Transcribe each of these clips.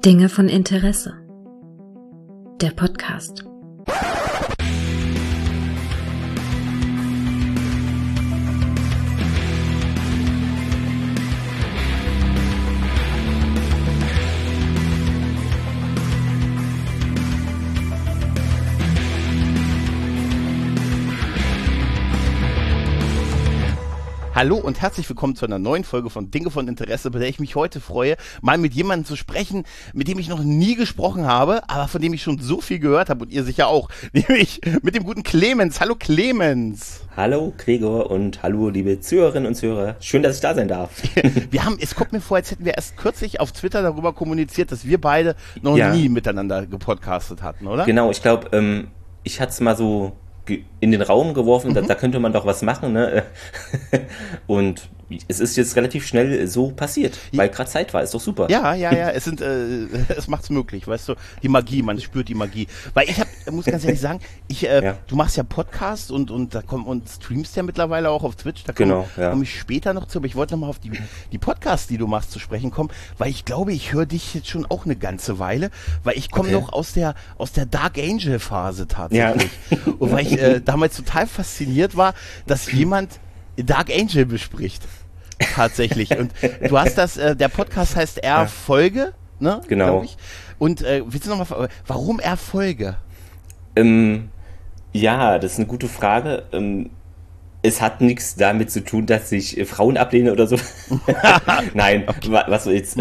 Dinge von Interesse. Der Podcast. Hallo und herzlich willkommen zu einer neuen Folge von Dinge von Interesse, bei der ich mich heute freue, mal mit jemandem zu sprechen, mit dem ich noch nie gesprochen habe, aber von dem ich schon so viel gehört habe und ihr sicher auch, nämlich mit dem guten Clemens. Hallo Clemens. Hallo Gregor und hallo liebe Zuhörerinnen und Zuhörer. Schön, dass ich da sein darf. Es kommt mir vor, als hätten wir erst kürzlich auf Twitter darüber kommuniziert, dass wir beide noch nie miteinander gepodcastet hatten, oder? Genau, ich glaube, ich hatte es mal so in den Raum geworfen, da könnte man doch was machen, ne? Und es ist jetzt relativ schnell so passiert, weil gerade Zeit war, ist doch super. Ja, es macht's möglich, weißt du, die Magie, man spürt die Magie. Weil muss ganz ehrlich sagen, du machst ja Podcasts und streamst ja mittlerweile auch auf Twitch, da komme ich später noch zu, aber ich wollte nochmal auf die Podcasts, die du machst, zu sprechen kommen, weil ich glaube, ich höre dich jetzt schon auch eine ganze Weile, weil ich komme noch aus der Dark Angel Phase tatsächlich. Ja. Und weil ich damals total fasziniert war, dass jemand Dark Angel bespricht. Tatsächlich. Und du hast der Podcast heißt Erfolge, ne? Genau. Ich. Und willst du nochmal, warum Erfolge? Ja, das ist eine gute Frage. Es hat nichts damit zu tun, dass ich Frauen ablehne oder so. Nein, okay. Was jetzt,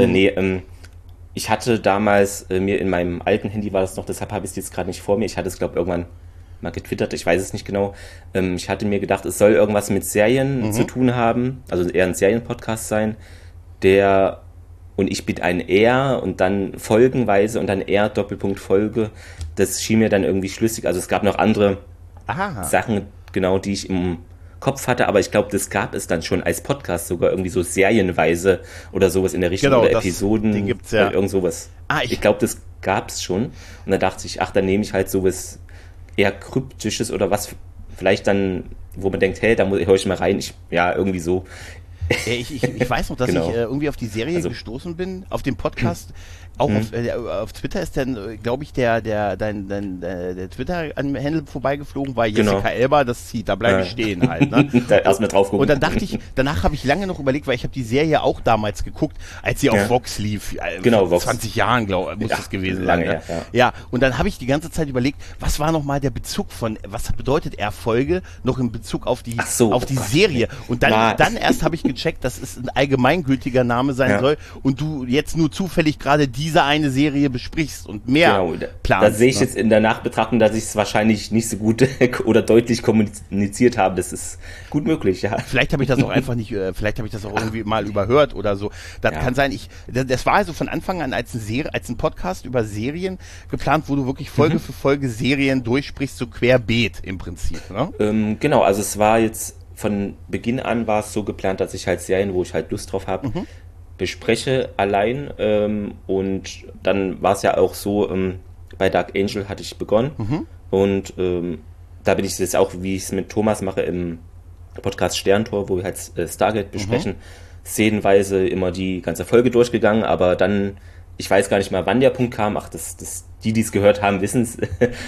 ich hatte damals, mir in meinem alten Handy war das noch, deshalb habe ich es jetzt gerade nicht vor mir. Ich hatte es, glaube ich, irgendwann mal getwittert, ich weiß es nicht genau. Ich hatte mir gedacht, es soll irgendwas mit Serien zu tun haben, also eher ein Serienpodcast sein, und ich bin ein Er und dann folgenweise und dann Er Doppelpunkt Folge. Das schien mir dann irgendwie schlüssig. Also es gab noch andere Sachen, genau, die ich im Kopf hatte, aber ich glaube, das gab es dann schon als Podcast, sogar irgendwie so serienweise oder sowas in der Richtung, oder Episoden, den gibt's ja. Irgend sowas. Ich glaube, das gab es schon. Und da dachte ich, dann nehme ich halt sowas eher kryptisches oder was vielleicht dann, wo man denkt, hey, da höre ich mal rein. Irgendwie so. Ich weiß noch, dass ich irgendwie auf die Serie gestoßen bin, auf den Podcast. Auch auf Twitter ist dann, glaube ich, der Twitter-Handle vorbeigeflogen, weil Jessica Elba das zieht, da bleibe ich stehen halt. Ne? Da erstmal drauf gucken. Und dann dachte ich, danach habe ich lange noch überlegt, weil ich habe die Serie auch damals geguckt, als sie auf Vox lief. Genau, vor 20 Jahren, glaube ich, muss das gewesen sein. Ne? Ja, und dann habe ich die ganze Zeit überlegt, was war nochmal der Bezug was bedeutet Erfolge noch in Bezug auf die Serie? Und dann erst habe ich gecheckt, dass es ein allgemeingültiger Name sein soll und du jetzt nur zufällig gerade diese eine Serie besprichst und mehr planst. Da sehe ich jetzt in der Nachbetrachtung, dass ich es wahrscheinlich nicht so gut oder deutlich kommuniziert habe. Das ist gut möglich, ja. Vielleicht habe ich das auch einfach nicht, vielleicht habe ich das auch irgendwie mal überhört oder so. Das kann sein. Das war also von Anfang an als ein Podcast über Serien geplant, wo du wirklich Folge für Folge Serien durchsprichst, so querbeet im Prinzip. Ne? Genau, also es war jetzt von Beginn an war es so geplant, dass ich halt Serien, wo ich halt Lust drauf habe, bespreche allein, und dann war es ja auch so, bei Dark Angel hatte ich begonnen und da bin ich jetzt auch, wie ich es mit Thomas mache im Podcast Sterntor, wo wir halt Stargate besprechen, szenenweise immer die ganze Folge durchgegangen, aber dann, ich weiß gar nicht mehr, wann der Punkt kam, die es gehört haben, wissen es,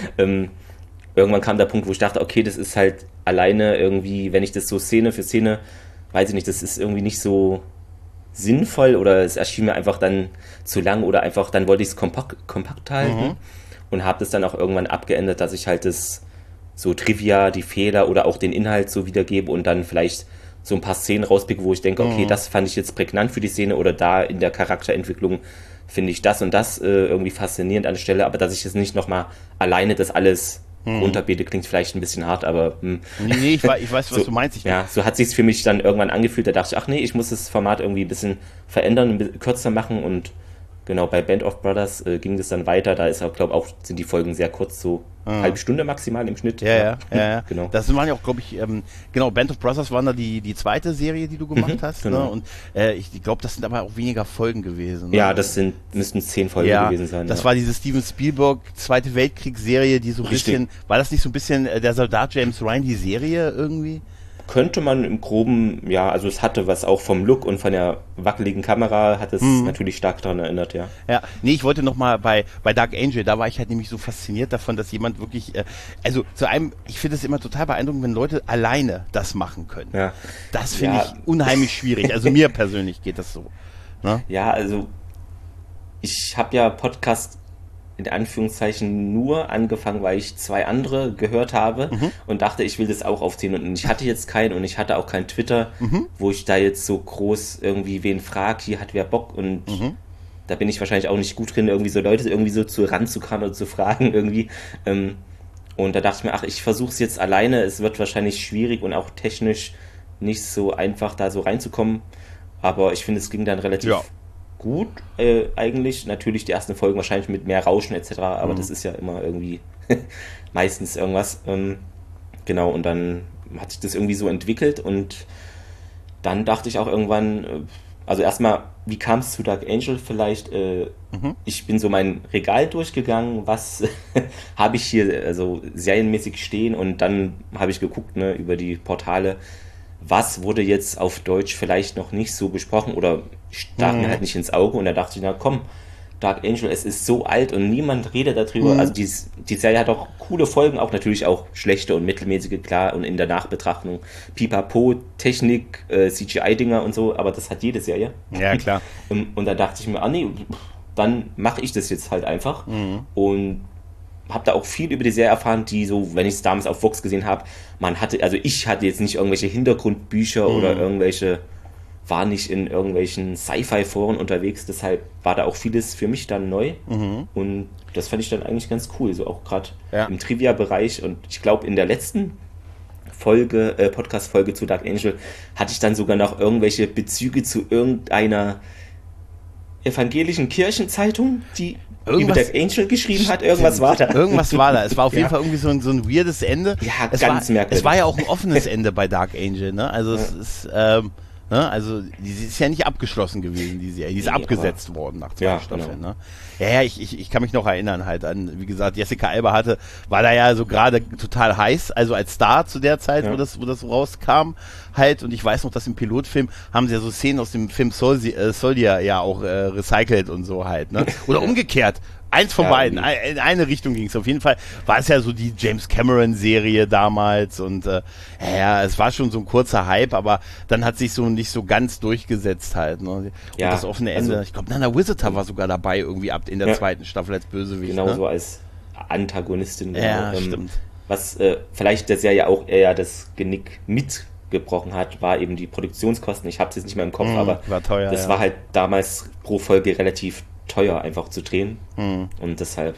irgendwann kam der Punkt, wo ich dachte, okay, das ist halt alleine irgendwie, wenn ich das so Szene für Szene, weiß ich nicht, das ist irgendwie nicht so sinnvoll oder es erschien mir einfach dann zu lang oder einfach, dann wollte ich es kompakt halten und habe das dann auch irgendwann abgeändert, dass ich halt das so Trivia, die Fehler oder auch den Inhalt so wiedergebe und dann vielleicht so ein paar Szenen rauspicke, wo ich denke, okay, das fand ich jetzt prägnant für die Szene oder da in der Charakterentwicklung finde ich das und das irgendwie faszinierend an der Stelle, aber dass ich jetzt nicht nochmal alleine das alles runterbete, klingt vielleicht ein bisschen hart, aber Nee, ich weiß, was so, du meinst. So hat sich's für mich dann irgendwann angefühlt, da dachte ich, ich muss das Format irgendwie ein bisschen verändern, ein bisschen kürzer machen und genau, bei Band of Brothers ging das dann weiter, da ist auch, glaube ich, sind die Folgen sehr kurz, so halbe Stunde maximal im Schnitt. Ja. Genau. Das waren ja auch, glaube ich, Band of Brothers waren da die zweite Serie, die du gemacht hast. Genau. Ne? Und ich glaube, das sind aber auch weniger Folgen gewesen. Ne? Ja, müssten 10 Folgen gewesen sein. Das war diese Steven Spielberg Zweite Weltkriegsserie, die so ein bisschen, war das nicht so ein bisschen der Soldat James Ryan, die Serie irgendwie? könnte man im Groben, ja, also es hatte was auch vom Look und von der wackeligen Kamera, hat es natürlich stark daran erinnert, ja. Ja, nee, ich wollte nochmal bei Dark Angel, da war ich halt nämlich so fasziniert davon, dass jemand wirklich, ich finde es immer total beeindruckend, wenn Leute alleine das machen können. Ja. Das finde ich unheimlich schwierig, also mir persönlich geht das so. Ne? Ja, also ich habe ja Podcast in Anführungszeichen nur angefangen, weil ich 2 andere gehört habe und dachte, ich will das auch aufziehen. Und ich hatte jetzt keinen und ich hatte auch kein Twitter, wo ich da jetzt so groß irgendwie wen frage, hier hat wer Bock und da bin ich wahrscheinlich auch nicht gut drin, irgendwie so Leute irgendwie so ranzukommen oder zu fragen irgendwie. Und da dachte ich mir, ich versuche es jetzt alleine, es wird wahrscheinlich schwierig und auch technisch nicht so einfach da so reinzukommen, aber ich finde, es ging dann relativ gut eigentlich. Natürlich die ersten Folgen wahrscheinlich mit mehr Rauschen etc., aber das ist ja immer irgendwie meistens irgendwas. Genau, und dann hat sich das irgendwie so entwickelt und dann dachte ich auch irgendwann, also erstmal, wie kam es zu Dark Angel vielleicht? Ich bin so mein Regal durchgegangen, was habe ich hier also serienmäßig stehen und dann habe ich geguckt, ne, über die Portale, was wurde jetzt auf Deutsch vielleicht noch nicht so besprochen oder stach mir halt nicht ins Auge und da dachte ich, na komm, Dark Angel, es ist so alt und niemand redet darüber. Also die Serie hat auch coole Folgen, auch natürlich auch schlechte und mittelmäßige, klar, und in der Nachbetrachtung Pipapo, Technik, CGI-Dinger und so, aber das hat jede Serie. Ja, klar. Und da dachte ich mir, dann mache ich das jetzt halt einfach und habe da auch viel über die Serie erfahren, die so, wenn ich es damals auf Vox gesehen habe, ich hatte jetzt nicht irgendwelche Hintergrundbücher oder war nicht in irgendwelchen Sci-Fi-Foren unterwegs, deshalb war da auch vieles für mich dann neu und das fand ich dann eigentlich ganz cool, so auch gerade im Trivia-Bereich und ich glaube in der letzten Podcast-Folge zu Dark Angel hatte ich dann sogar noch irgendwelche Bezüge zu irgendeiner evangelischen Kirchenzeitung, die über Dark Angel geschrieben hat, irgendwas war da. Irgendwas war da. Es war auf jeden Fall irgendwie so ein weirdes Ende. Ja, ganz merkwürdig. Es war ja auch ein offenes Ende bei Dark Angel, ne? Also es ist, also die ist ja nicht abgeschlossen gewesen, die Serie. Die ist abgesetzt worden nach 2 Staffeln, genau. ne? Ja, ich kann mich noch erinnern halt an, wie gesagt, Jessica Alba war da ja so gerade total heiß, also als Star zu der Zeit, wo das rauskam halt, und ich weiß noch, dass im Pilotfilm haben sie ja so Szenen aus dem Film Soldier ja auch recycelt und so halt, ne? Oder umgekehrt. Eins von beiden. In eine Richtung ging es. Auf jeden Fall war es ja so die James Cameron-Serie damals und es war schon so ein kurzer Hype, aber dann hat sich so nicht so ganz durchgesetzt halt. Ne? Und das offene Ende, also, ich glaube, Nana Visitor war sogar dabei irgendwie ab in der 2. Staffel als Bösewicht. Genau, so als Antagonistin. Ja, stimmt. Was vielleicht der Serie auch eher das Genick mitgebrochen hat, war eben die Produktionskosten. Ich habe es jetzt nicht mehr im Kopf, aber war teuer, das war halt damals pro Folge relativ teuer einfach zu drehen und deshalb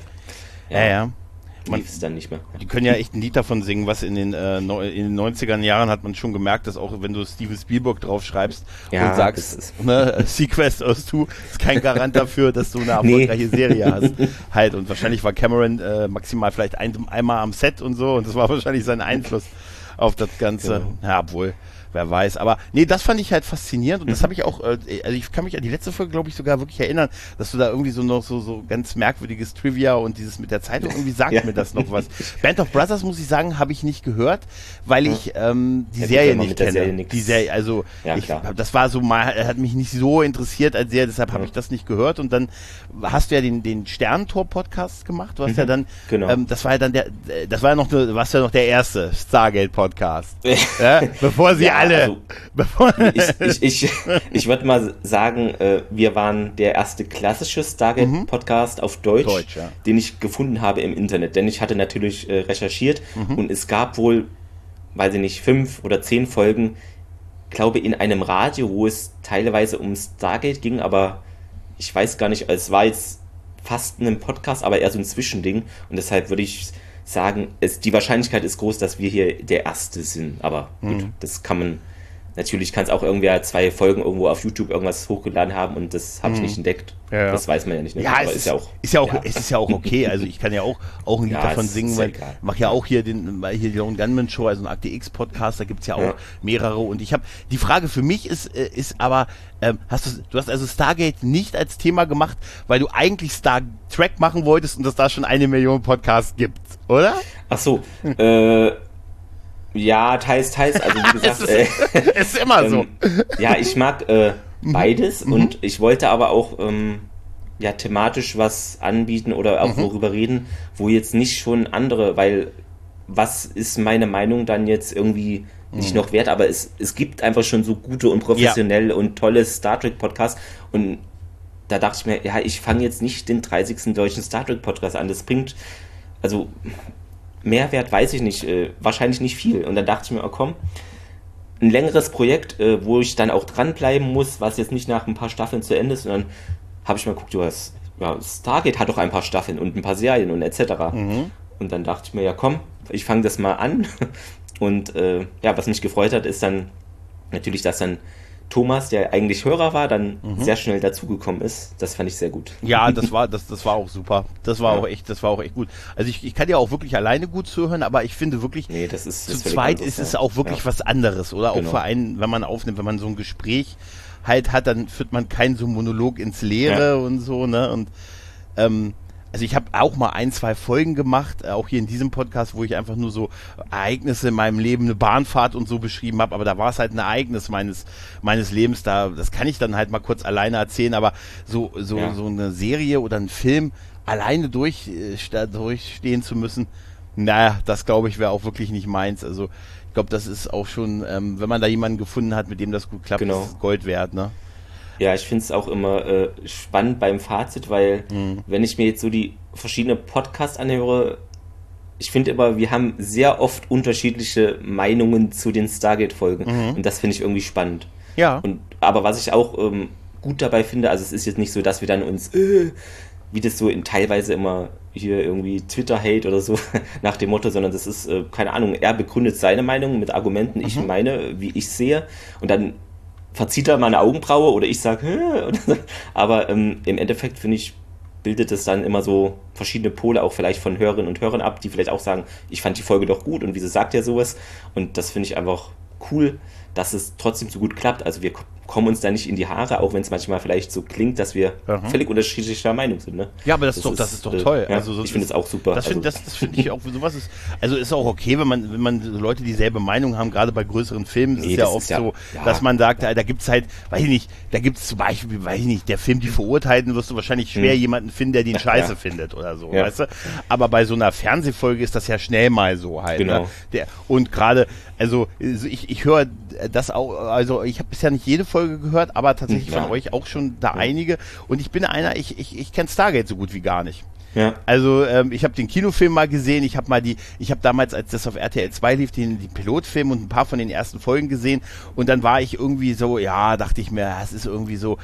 lief es dann nicht mehr. Die können ja echt ein Lied davon singen, was in den 90er Jahren hat man schon gemerkt, dass auch wenn du Steven Spielberg draufschreibst und sagst, Sequest aus 2 ist kein Garant dafür, dass du eine erfolgreiche Serie hast. Halt, und wahrscheinlich war Cameron maximal vielleicht einmal am Set und so und das war wahrscheinlich sein Einfluss auf das Ganze. Genau. Ja, obwohl, wer weiß. Aber nee, das fand ich halt faszinierend und das habe ich auch, also ich kann mich an die letzte Folge, glaube ich, sogar wirklich erinnern, dass du da irgendwie so noch so ganz merkwürdiges Trivia und dieses mit der Zeitung, irgendwie sagt mir das noch was. Band of Brothers, muss ich sagen, habe ich nicht gehört, weil ich die Serie nicht kenne. Die Serie, also das war so mal, hat mich nicht so interessiert als Serie, deshalb habe ich das nicht gehört und dann hast du ja den Sternentor-Podcast gemacht, du hast ja dann, das war ja dann warst ja noch der erste Stargate-Podcast. Bevor sie alle. Ich würde mal sagen, wir waren der erste klassische Stargate-Podcast auf Deutsch, den ich gefunden habe im Internet. Denn ich hatte natürlich recherchiert und es gab wohl, weiß ich nicht, 5 oder 10 Folgen, glaube in einem Radio, wo es teilweise um Stargate ging, aber ich weiß gar nicht, es war jetzt fast ein Podcast, aber eher so ein Zwischending und deshalb würde ich sagen, die Wahrscheinlichkeit ist groß, dass wir hier der Erste sind, aber gut, das kann man, natürlich kann es auch irgendwer 2 Folgen irgendwo auf YouTube irgendwas hochgeladen haben und das habe ich nicht entdeckt. Ja. Das weiß man ja nicht. Ne? Ja, aber es ist ja auch okay, also ich kann ja auch ein Lied davon singen, weil ich mache ja auch hier die Lone Gunman Show, also ein Akte X Podcast, da gibt's ja auch mehrere und ich habe, die Frage für mich ist aber, du hast also Stargate nicht als Thema gemacht, weil du eigentlich Star Trek machen wolltest und dass da schon 1 Million Podcasts gibt, oder? Ach so, Ja, teils. Also wie gesagt, ist immer so. Ja, ich mag beides und ich wollte aber auch thematisch was anbieten oder auch worüber reden, wo jetzt nicht schon andere, weil was ist meine Meinung dann jetzt irgendwie nicht noch wert, aber es gibt einfach schon so gute und professionelle und tolle Star Trek Podcasts und da dachte ich mir, ja, ich fange jetzt nicht den 30. deutschen Star Trek Podcast an, das bringt, also Mehrwert weiß ich nicht, wahrscheinlich nicht viel und dann dachte ich mir, oh komm, ein längeres Projekt, wo ich dann auch dranbleiben muss, was jetzt nicht nach ein paar Staffeln zu Ende ist und dann habe ich mal geguckt, Stargate hat doch ein paar Staffeln und ein paar Serien und etc. Und dann dachte ich mir, ja komm, ich fange das mal an. Und was mich gefreut hat, ist dann natürlich, dass dann Thomas, der eigentlich Hörer war, dann sehr schnell dazugekommen ist. Das fand ich sehr gut. Ja, das war auch super. Das war auch echt gut. Also ich kann ja auch wirklich alleine gut zuhören, aber ich finde wirklich, zu zweit ist es auch wirklich was anderes. Oder auch für einen, wenn man aufnimmt, wenn man so ein Gespräch halt hat, dann führt man keinen so Monolog ins Leere und so, ne? Und also ich habe auch mal 1-2 Folgen gemacht, auch hier in diesem Podcast, wo ich einfach nur so Ereignisse in meinem Leben, eine Bahnfahrt und so beschrieben habe, aber da war es halt ein Ereignis meines Lebens, das kann ich dann halt mal kurz alleine erzählen, aber so eine Serie oder ein Film alleine durchstehen zu müssen, naja, das glaube ich wäre auch wirklich nicht meins, also ich glaube, das ist auch schon, wenn man da jemanden gefunden hat, mit dem das gut klappt, ist es Gold wert, ne? Ja, ich finde es auch immer spannend beim Fazit, weil wenn ich mir jetzt so die verschiedenen Podcasts anhöre, ich finde immer, wir haben sehr oft unterschiedliche Meinungen zu den Stargate-Folgen und das finde ich irgendwie spannend. Ja. Aber was ich auch gut dabei finde, also es ist jetzt nicht so, dass wir dann uns, wie das so teilweise immer hier irgendwie Twitter-Hate oder so nach dem Motto, sondern das ist, keine Ahnung, er begründet seine Meinung mit Argumenten, ich meine, wie ich sehe und dann verzieht er mal eine Augenbraue oder ich sage, aber im Endeffekt finde ich, bildet es dann immer so verschiedene Pole auch vielleicht von Hörerinnen und Hörern ab, die vielleicht auch sagen, ich fand die Folge doch gut und wieso sagt er sowas? Und das finde ich einfach cool, dass es trotzdem so gut klappt. Also wir kommen uns da nicht in die Haare, auch wenn es manchmal vielleicht so klingt, dass wir völlig unterschiedlicher Meinung sind. Ne? Ja, aber das ist doch toll. Ja, also ich finde es auch super. Das finde ich auch, sowas ist, also ist auch okay, wenn man Leute dieselbe Meinung haben, gerade bei größeren Filmen, ist ja oft so, dass man sagt, da gibt's halt, weiß ich nicht, da gibt's zum Beispiel, weiß ich nicht, der Film Die Verurteilten, wirst du wahrscheinlich schwer jemanden finden, der den Scheiße findet oder so, weißt du? Aber bei so einer Fernsehfolge ist das ja schnell mal so halt. Genau. Ne? Und gerade, also ich höre das auch, also ich habe bisher nicht jede Folge gehört, aber tatsächlich von euch auch schon da einige. Und ich bin einer, ich kenne Stargate so gut wie gar nicht. Ja. Also ich habe den Kinofilm mal gesehen, ich habe damals, als das auf RTL 2 lief, den Pilotfilm und ein paar von den ersten Folgen gesehen und dann war ich irgendwie so, dachte ich mir, es ist irgendwie so,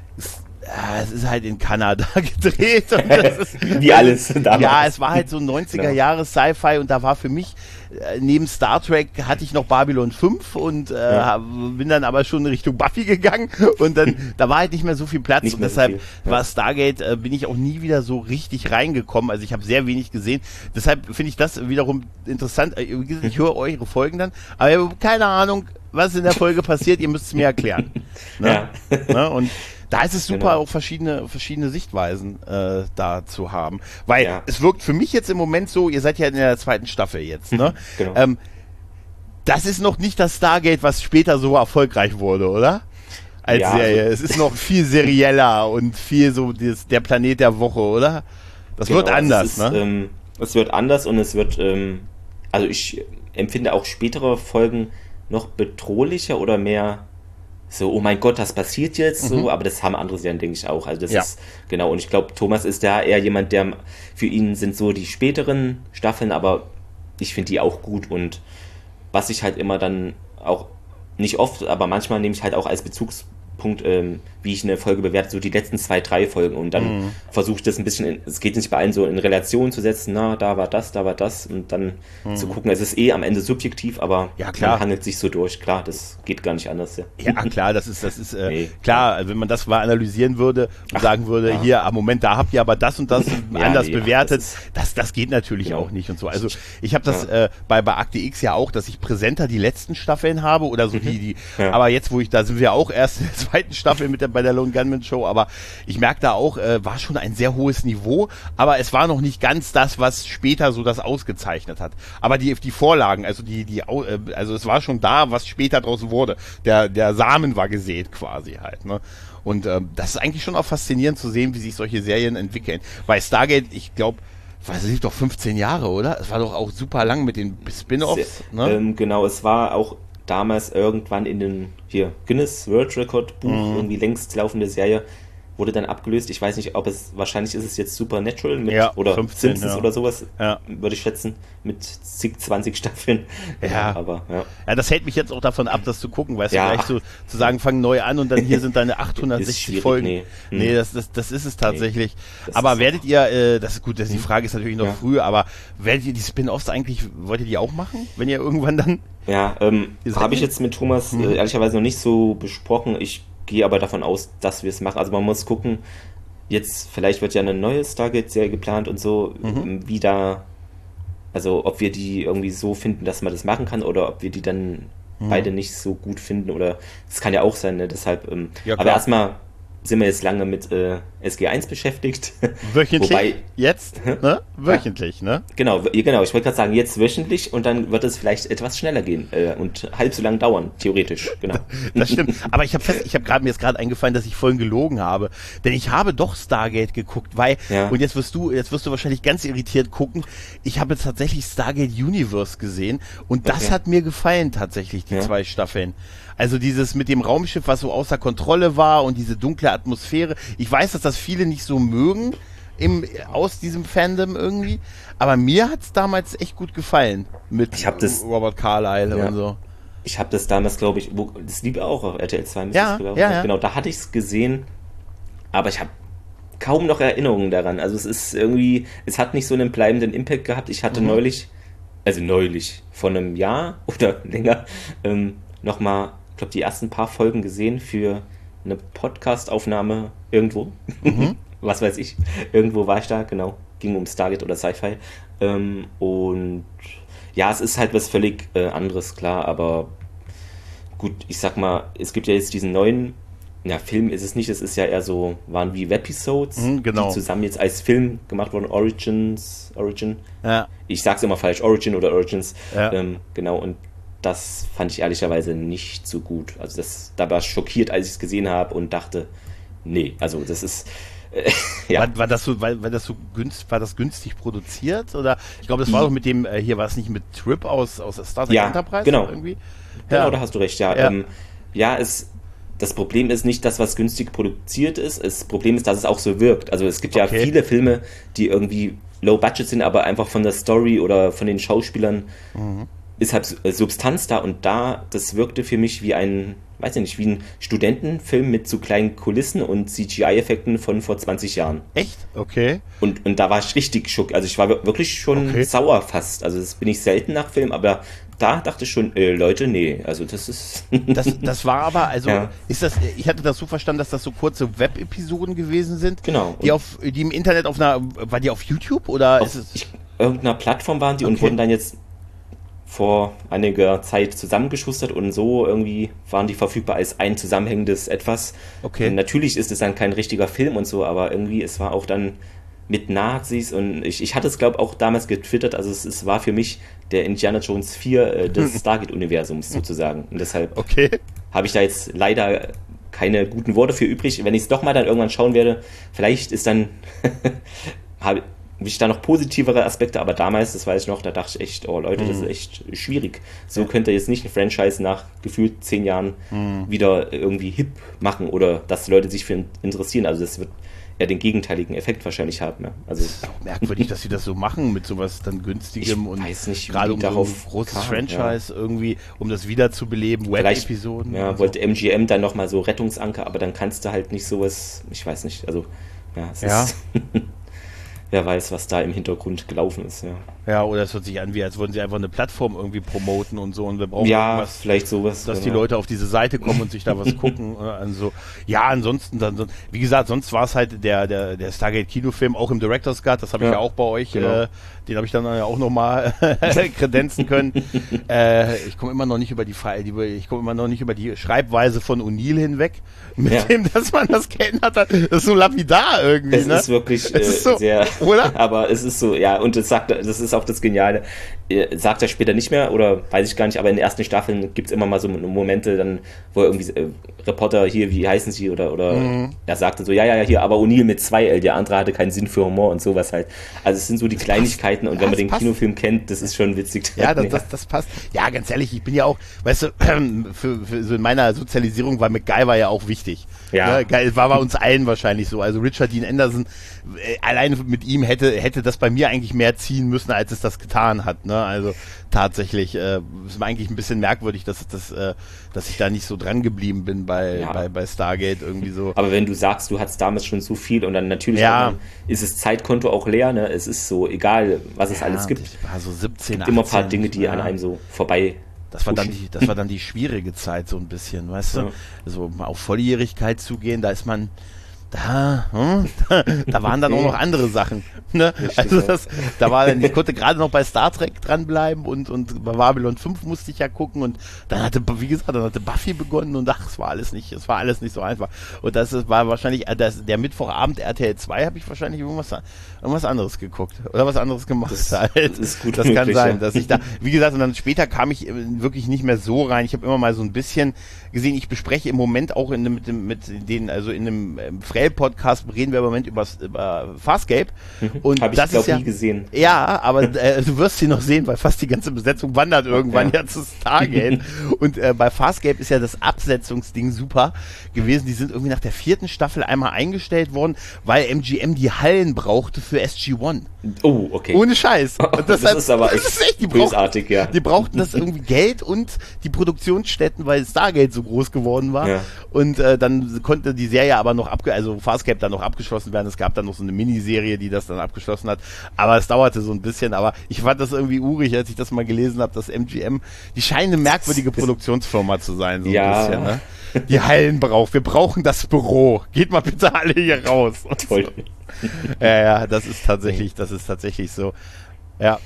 es ist halt in Kanada gedreht. Und das ist, wie alles damals. Ja, es war halt so 90er-Jahre Sci-Fi und da war für mich, neben Star Trek hatte ich noch Babylon 5 und bin dann aber schon in Richtung Buffy gegangen und dann, da war halt nicht mehr so viel Platz und deshalb war Stargate, bin ich auch nie wieder so richtig reingekommen, also ich habe sehr wenig gesehen, deshalb finde ich das wiederum interessant, ich höre eure Folgen dann, aber ich habe keine Ahnung, was in der Folge passiert, ihr müsst es mir erklären. Ne? Ne? Und da ist es super, auch verschiedene Sichtweisen da zu haben. Weil es wirkt für mich jetzt im Moment so, ihr seid ja in der 2. Staffel jetzt, ne? Genau. Das ist noch nicht das Stargate, was später so erfolgreich wurde, oder? Als Serie. Es ist noch viel serieller und viel so der Planet der Woche, oder? Das wird anders, ne? Es wird anders und es wird, also ich empfinde auch spätere Folgen noch bedrohlicher oder mehr so, oh mein Gott, das passiert jetzt so, aber das haben andere Serien, denke ich, auch. Also das ist, genau, und ich glaube, Thomas ist da eher jemand, der, für ihn sind so die späteren Staffeln, aber ich finde die auch gut und was ich halt immer dann auch, nicht oft, aber manchmal nehme ich halt auch als Bezugspunkt, wie ich eine Folge bewerte, so die letzten 2, 3 Folgen und dann versuche ich das ein bisschen, es geht nicht bei allen so in Relation zu setzen, da war das und dann zu gucken, es ist am Ende subjektiv, aber man hangelt sich so durch, klar, das geht gar nicht anders. Ja, klar, das ist klar, wenn man das mal analysieren würde und sagen würde, hier, am Moment, da habt ihr aber das und das anders bewertet, das geht natürlich auch nicht und so. Also ich habe das bei Akte X ja auch, dass ich präsenter die letzten Staffeln habe oder so aber jetzt, da sind wir auch erst in der zweiten Staffel bei der Lone Gunman Show, aber ich merke da auch, war schon ein sehr hohes Niveau, aber es war noch nicht ganz das, was später so das ausgezeichnet hat. Aber die Vorlagen, also also es war schon da, was später draus wurde. Der Samen war gesät quasi halt, ne? Und das ist eigentlich schon auch faszinierend zu sehen, wie sich solche Serien entwickeln. Bei Stargate, ich glaube, es lief doch 15 Jahre, oder? Es war doch auch super lang mit den Spin-Offs. Ne? Genau, es war auch damals irgendwann in den Guinness World Record Buch, irgendwie längst laufende Serie, wurde dann abgelöst. Ich weiß nicht, wahrscheinlich ist es jetzt Supernatural oder 15, Simpsons oder sowas, würde ich schätzen, mit 20 Staffeln. Ja. Aber das hält mich jetzt auch davon ab, das zu gucken, weißt du, gleich zu sagen, fang neu an und dann hier sind deine 860 Folgen. Nee, das ist es tatsächlich. Nee, aber werdet ihr, das ist gut, die Frage ist natürlich noch früh, aber werdet ihr die Spin-Offs eigentlich, wollt ihr die auch machen, wenn ihr irgendwann dann... Ja, habe ich jetzt mit Thomas ehrlicherweise noch nicht so besprochen. Ich gehe aber davon aus, dass wir es machen. Also man muss gucken, jetzt vielleicht wird ja eine neue Stargate-Serie geplant und so, also ob wir die irgendwie so finden, dass man das machen kann oder ob wir die dann beide nicht so gut finden oder das kann ja auch sein, ne? Deshalb, aber erstmal sind wir jetzt lange mit SG1 beschäftigt. Wöchentlich? Wobei, jetzt? Ne? Wöchentlich, ne? Genau, ich wollte gerade sagen, jetzt wöchentlich und dann wird es vielleicht etwas schneller gehen und halb so lang dauern, theoretisch, genau. Das stimmt, aber mir ist gerade eingefallen, dass ich vorhin gelogen habe, denn ich habe doch Stargate geguckt, weil, und jetzt wirst du wahrscheinlich ganz irritiert gucken, ich habe tatsächlich Stargate Universe gesehen und das hat mir gefallen tatsächlich, die 2 Staffeln. Also dieses mit dem Raumschiff, was so außer Kontrolle war und diese dunkle Atmosphäre. Ich weiß, dass das viele nicht so mögen aus diesem Fandom irgendwie, aber mir hat's damals echt gut gefallen mit Robert Carlyle und so. Ich habe das damals, glaube ich, das lief auch auf RTL 2. Genau, da hatte ich es gesehen, aber ich habe kaum noch Erinnerungen daran. Also es ist irgendwie, es hat nicht so einen bleibenden Impact gehabt. Ich hatte neulich, vor einem Jahr oder länger, nochmal, ich glaube, die ersten paar Folgen gesehen für eine Podcast-Aufnahme irgendwo. Was weiß ich. Irgendwo war ich da, genau. Ging um Stargate oder Sci-Fi. Und ja, es ist halt was völlig anderes, klar, aber gut, ich sag mal, es gibt ja jetzt diesen neuen, Film ist es nicht, es ist ja eher so, waren wie Webisodes, die zusammen jetzt als Film gemacht wurden, Origin. Ja. Ich sag's immer falsch, Origin oder Origins. Ja. Genau, und das fand ich ehrlicherweise nicht so gut. Also da war ich schockiert, als ich es gesehen habe und dachte, nee, also das ist War das günstig produziert? Oder ich glaube, das war doch mit dem, hier war es nicht mit Trip aus Star Trek Enterprise? Genau. Irgendwie? Genau, da hast du recht, das Problem ist nicht das, was günstig produziert ist. Das Problem ist, dass es auch so wirkt. Also es gibt ja viele Filme, die irgendwie low budget sind, aber einfach von der Story oder von den Schauspielern ist halt Substanz da und das wirkte für mich wie ein Studentenfilm mit so kleinen Kulissen und CGI-Effekten von vor 20 Jahren. Echt? Okay. Und da war ich richtig schockiert. Also ich war wirklich schon sauer fast. Also das bin ich selten nach Film, aber da dachte ich schon, Leute, nee, also das ist... das war aber, also ich hatte das so verstanden, dass das so kurze Web-Episoden gewesen sind, genau, die im Internet war die auf YouTube oder ist es... Irgendeiner Plattform waren die und wurden dann jetzt vor einiger Zeit zusammengeschustert und so irgendwie waren die verfügbar als ein zusammenhängendes Etwas. Okay. Und natürlich ist es dann kein richtiger Film und so, aber irgendwie, es war auch dann mit Nazis und ich hatte es, glaube ich, auch damals getwittert, also es war für mich der Indiana Jones 4 des Stargate-Universums sozusagen. Und deshalb habe ich da jetzt leider keine guten Worte für übrig. Wenn ich es doch mal dann irgendwann schauen werde, vielleicht ist dann habe ich da noch positivere Aspekte, aber damals, das weiß ich noch, da dachte ich echt, oh Leute, das ist echt schwierig. So könnte jetzt nicht ein Franchise nach gefühlt 10 Jahren wieder irgendwie hip machen oder dass Leute sich für interessieren. Also das wird eher den gegenteiligen Effekt wahrscheinlich haben. Ja. Also das ist auch merkwürdig, dass sie das so machen mit sowas dann günstigem und weiß nicht, gerade um so ein großes Franchise irgendwie, um das wiederzubeleben, Web-Episoden. Ja, wollte MGM dann nochmal so Rettungsanker, aber dann kannst du halt nicht sowas, ich weiß nicht, also ist wer weiß, was da im Hintergrund gelaufen ist, ja. Ja, oder es hört sich an, wie als würden sie einfach eine Plattform irgendwie promoten und so und wir brauchen irgendwas, vielleicht sowas, dass die Leute auf diese Seite kommen und sich da was gucken. Also, ja, ansonsten, wie gesagt, sonst war es halt der Stargate-Kinofilm, auch im Director's Cut, das habe ich ja auch bei euch, den habe ich dann ja auch nochmal kredenzen können. Ich komme immer noch nicht über die Schreibweise von O'Neill hinweg, mit dem, dass man das geändert hat. Das ist so lapidar irgendwie. Es ist wirklich so, sehr, oder? Aber es ist so, ja, und das ist auch das Geniale. Sagt er später nicht mehr, oder weiß ich gar nicht, aber in den ersten Staffeln gibt es immer mal so Momente, dann, wo er irgendwie Reporter hier, wie heißen sie, oder er sagte so, ja, hier, aber O'Neill mit 2 L, der andere hatte keinen Sinn für Humor und sowas halt. Also es sind so die Kleinigkeiten und wenn man den Kinofilm kennt, das ist schon witzig. Ja, das passt. Ja, ganz ehrlich, ich bin ja auch, weißt du, für so in meiner Sozialisierung war MacGyver ja auch wichtig. Ja. War bei uns allen wahrscheinlich so. Also Richard Dean Anderson, alleine mit ihm hätte das bei mir eigentlich mehr ziehen müssen, als es das getan hat. Ne? Also tatsächlich ist mir eigentlich ein bisschen merkwürdig, dass ich da nicht so dran geblieben bin bei Stargate irgendwie so. Aber wenn du sagst, du hattest damals schon so viel und dann natürlich ist das Zeitkonto auch leer, ne? Es ist so, egal was es alles gibt. Ich war so 17, 18. Immer ein paar Dinge, die an einem so vorbei. Das war dann die schwierige Zeit so ein bisschen, weißt du? So auf Volljährigkeit zugehen, da ist man da waren dann auch noch andere Sachen. Ne? Also ich konnte gerade noch bei Star Trek dranbleiben und bei Babylon 5 musste ich ja gucken und dann hatte Buffy begonnen und es war alles nicht so einfach. Und war wahrscheinlich, der Mittwochabend RTL 2 habe ich wahrscheinlich irgendwas anderes geguckt oder was anderes gemacht. Das ist gut das kann sein, dass ich da, wie gesagt, und dann später kam ich wirklich nicht mehr so rein. Ich habe immer mal so ein bisschen gesehen, ich bespreche im Moment auch in einem Frell-Podcast reden wir im Moment über Farscape. Und habe ich, glaube ich, nie gesehen. Ja, aber du wirst sie noch sehen, weil fast die ganze Besetzung wandert irgendwann zu Stargate. Und bei Farscape ist ja das Absetzungsding super gewesen. Die sind irgendwie nach der 4. Staffel einmal eingestellt worden, weil MGM die Hallen brauchte für SG-1. Oh, okay. Ohne Scheiß. Und das ist aber echt bösartig, ja. Die brauchten das irgendwie Geld und die Produktionsstätten, weil Stargate so groß geworden war. Ja. Und dann konnte die Serie aber noch Farscape dann noch abgeschlossen werden. Es gab dann noch so eine Miniserie, die das dann abgeschlossen hat. Aber es dauerte so ein bisschen. Aber ich fand das irgendwie urig, als ich das mal gelesen habe, dass MGM, die scheint eine merkwürdige Produktionsfirma zu sein. So ein bisschen, ne? Die Hallen wir brauchen das Büro. Geht mal bitte alle hier raus. Toll. Ja, das ist tatsächlich so. Ja.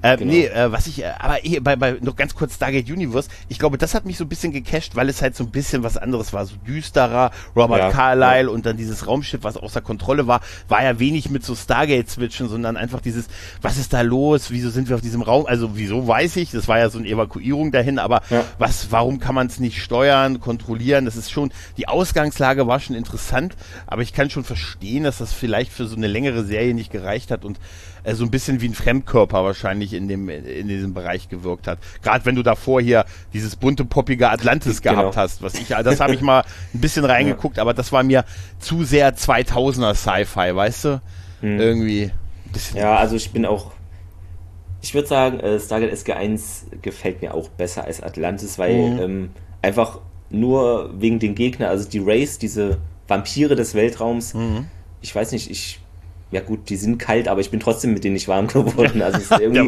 Bei noch ganz kurz Stargate Universe, ich glaube, das hat mich so ein bisschen gecasht, weil es halt so ein bisschen was anderes war, so düsterer, Robert Carlyle und dann dieses Raumschiff, was außer Kontrolle war ja wenig mit so Stargate-Switchen, sondern einfach dieses, was ist da los, wieso sind wir auf diesem Raum, also wieso weiß ich, das war ja so eine Evakuierung dahin, aber warum kann man es nicht steuern, kontrollieren, das ist schon, die Ausgangslage war schon interessant, aber ich kann schon verstehen, dass das vielleicht für so eine längere Serie nicht gereicht hat und so ein bisschen wie ein Fremdkörper wahrscheinlich in diesem Bereich gewirkt hat. Gerade wenn du davor hier dieses bunte, poppige Atlantis gehabt hast, das habe ich mal ein bisschen reingeguckt, aber das war mir zu sehr 2000er Sci-Fi, weißt du? Irgendwie. Ja, also ich würde sagen, Stargate SG-1 gefällt mir auch besser als Atlantis, weil einfach nur wegen den Gegnern, also die Race, diese Vampire des Weltraums, ich weiß nicht, ja gut, die sind kalt, aber ich bin trotzdem mit denen nicht warm geworden. Also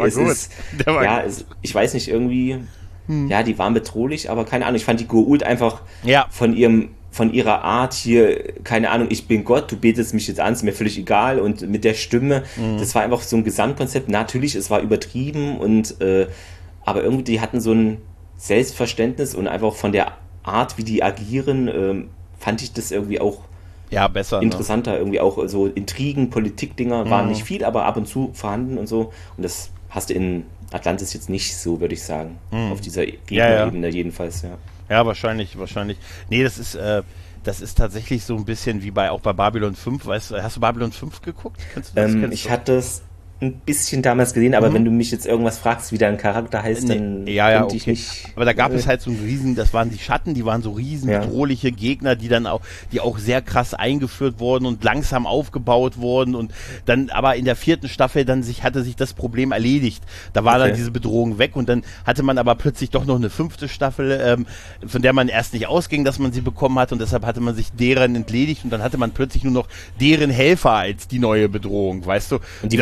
ich weiß nicht, irgendwie, die waren bedrohlich, aber keine Ahnung, ich fand die Goa'uld einfach von ihrer Art hier, keine Ahnung, ich bin Gott, du betest mich jetzt an, ist mir völlig egal und mit der Stimme, das war einfach so ein Gesamtkonzept. Natürlich, es war übertrieben und aber irgendwie, die hatten so ein Selbstverständnis und einfach von der Art, wie die agieren, fand ich das irgendwie auch besser, interessanter, irgendwie auch so Intrigen, Politikdinger waren nicht viel, aber ab und zu vorhanden und so. Und das hast du in Atlantis jetzt nicht so, würde ich sagen. Auf dieser Gegnerebene jedenfalls, ja. Ja, wahrscheinlich. Nee, das ist tatsächlich so ein bisschen wie auch bei Babylon 5. Weißt du, hast du Babylon 5 geguckt? Ich hatte es ein bisschen damals gesehen, aber wenn du mich jetzt irgendwas fragst, wie dein Charakter heißt, dann könnte ich nicht. Aber da gab es halt so einen riesen, das waren die Schatten, die waren so riesen bedrohliche Gegner, die auch sehr krass eingeführt wurden und langsam aufgebaut wurden und dann aber in der 4. Staffel hatte sich das Problem erledigt. Da war dann diese Bedrohung weg und dann hatte man aber plötzlich doch noch eine 5. Staffel, von der man erst nicht ausging, dass man sie bekommen hat und deshalb hatte man sich deren entledigt und dann hatte man plötzlich nur noch deren Helfer als die neue Bedrohung, weißt du? Und die waren schwächer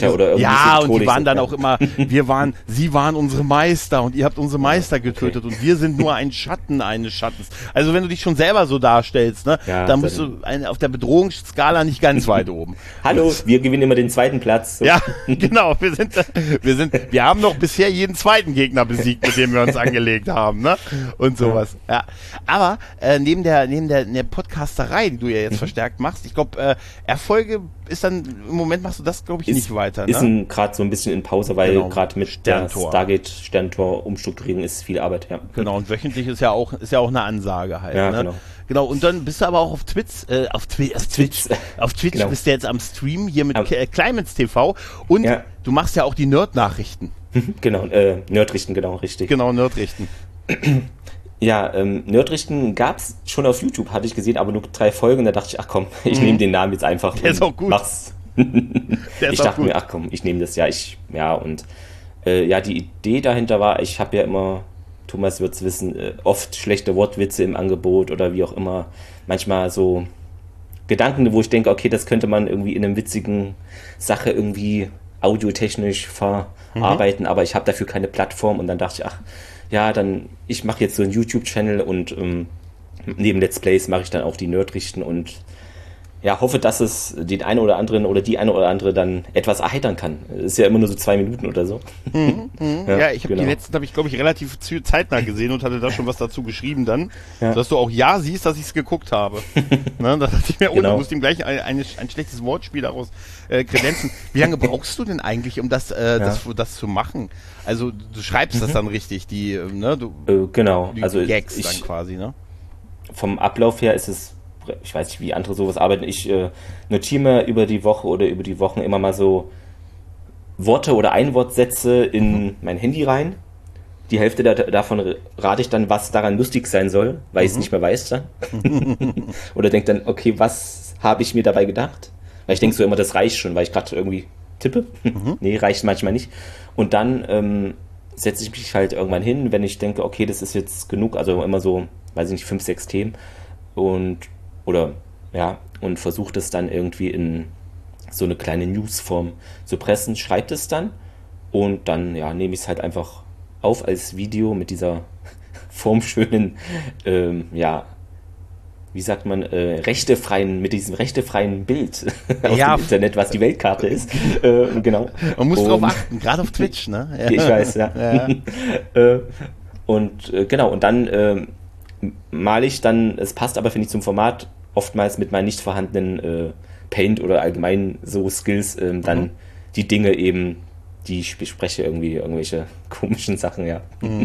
Verbrecher oder irgendwie. Ja, und die waren dann auch immer, sie waren unsere Meister und ihr habt unsere Meister getötet und wir sind nur ein Schatten eines Schattens. Also wenn du dich schon selber so darstellst, ne, dann bist du auf der Bedrohungsskala nicht ganz weit oben. Hallo, wir gewinnen immer den zweiten Platz. So. Ja, genau, wir haben noch bisher jeden zweiten Gegner besiegt, mit dem wir uns angelegt haben, ne? Und sowas. Ja. Aber neben der Podcasterei, die du ja jetzt verstärkt machst, ich glaube, Erfolge ist dann, im Moment machst du das, glaube ich, nicht weiter. Ne? Ist gerade so ein bisschen in Pause, weil gerade mit der Stargate-Sterntor-Umstrukturierung ist viel Arbeit, ja. Genau, und wöchentlich ist ja auch eine Ansage halt. Ja, ne? Genau, und dann bist du aber auch auf Twitch genau. Bist du jetzt am Stream hier mit Clemens TV und du machst ja auch die Nerd-Nachrichten. Genau, Nerdrichten, genau, richtig. Genau, Nerdrichten. Ja, Nerdrichten gab's schon auf YouTube, hatte ich gesehen, aber nur 3 Folgen, da dachte ich, ach komm, ich nehme den Namen jetzt einfach. Der ist auch gut. Mach's. Ich dachte mir, ach komm, ich nehme das, die Idee dahinter war, ich habe ja immer, Thomas wird's wissen, oft schlechte Wortwitze im Angebot oder wie auch immer, manchmal so Gedanken, wo ich denke, okay, das könnte man irgendwie in einer witzigen Sache irgendwie audiotechnisch verarbeiten, aber ich habe dafür keine Plattform und dann dachte ich, ach, ja, ich mache jetzt so einen YouTube-Channel und neben Let's Plays mache ich dann auch die Nerdrichten und ja, hoffe, dass es den einen oder anderen oder die eine oder andere dann etwas erheitern kann. Ist ja immer nur so 2 Minuten oder so. Ja, ich habe die letzten, glaube ich, relativ zeitnah gesehen und hatte da schon was dazu geschrieben dann, dass du auch siehst, dass ich es geguckt habe. Ne, da dachte ich mir, du musst ihm gleich ein schlechtes Wortspiel daraus kredenzen. Wie lange brauchst du denn eigentlich, um das zu machen? Also du schreibst das dann richtig, genau, die also Gags dann quasi, ne? Vom Ablauf her ist es, ich weiß nicht, wie andere sowas arbeiten, ich notiere mir über die Woche oder über die Wochen immer mal so Worte oder Einwortsätze in mein Handy rein. Die Hälfte davon rate ich dann, was daran lustig sein soll, weil ich es nicht mehr weiß dann. Oder denke dann, okay, was habe ich mir dabei gedacht? Weil ich denke so immer, das reicht schon, weil ich gerade irgendwie tippe. Nee, reicht manchmal nicht. Und dann setze ich mich halt irgendwann hin, wenn ich denke, okay, das ist jetzt genug, also immer so, weiß ich nicht, 5, 6 Themen und versuche das dann irgendwie in so eine kleine Newsform zu pressen, schreibt es dann und dann nehme ich es halt einfach auf als Video mit dieser formschönen, wie sagt man, mit diesem rechtefreien Bild aus dem Internet, was die Weltkarte ist. Genau. Man muss drauf achten, gerade auf Twitch, ne? Ja. Ich weiß, ja. Und dann male ich dann, es passt aber, finde ich, zum Format, oftmals mit meinen nicht vorhandenen Paint oder allgemein so Skills, dann die Dinge eben, die ich bespreche, irgendwie irgendwelche komischen Sachen, ja.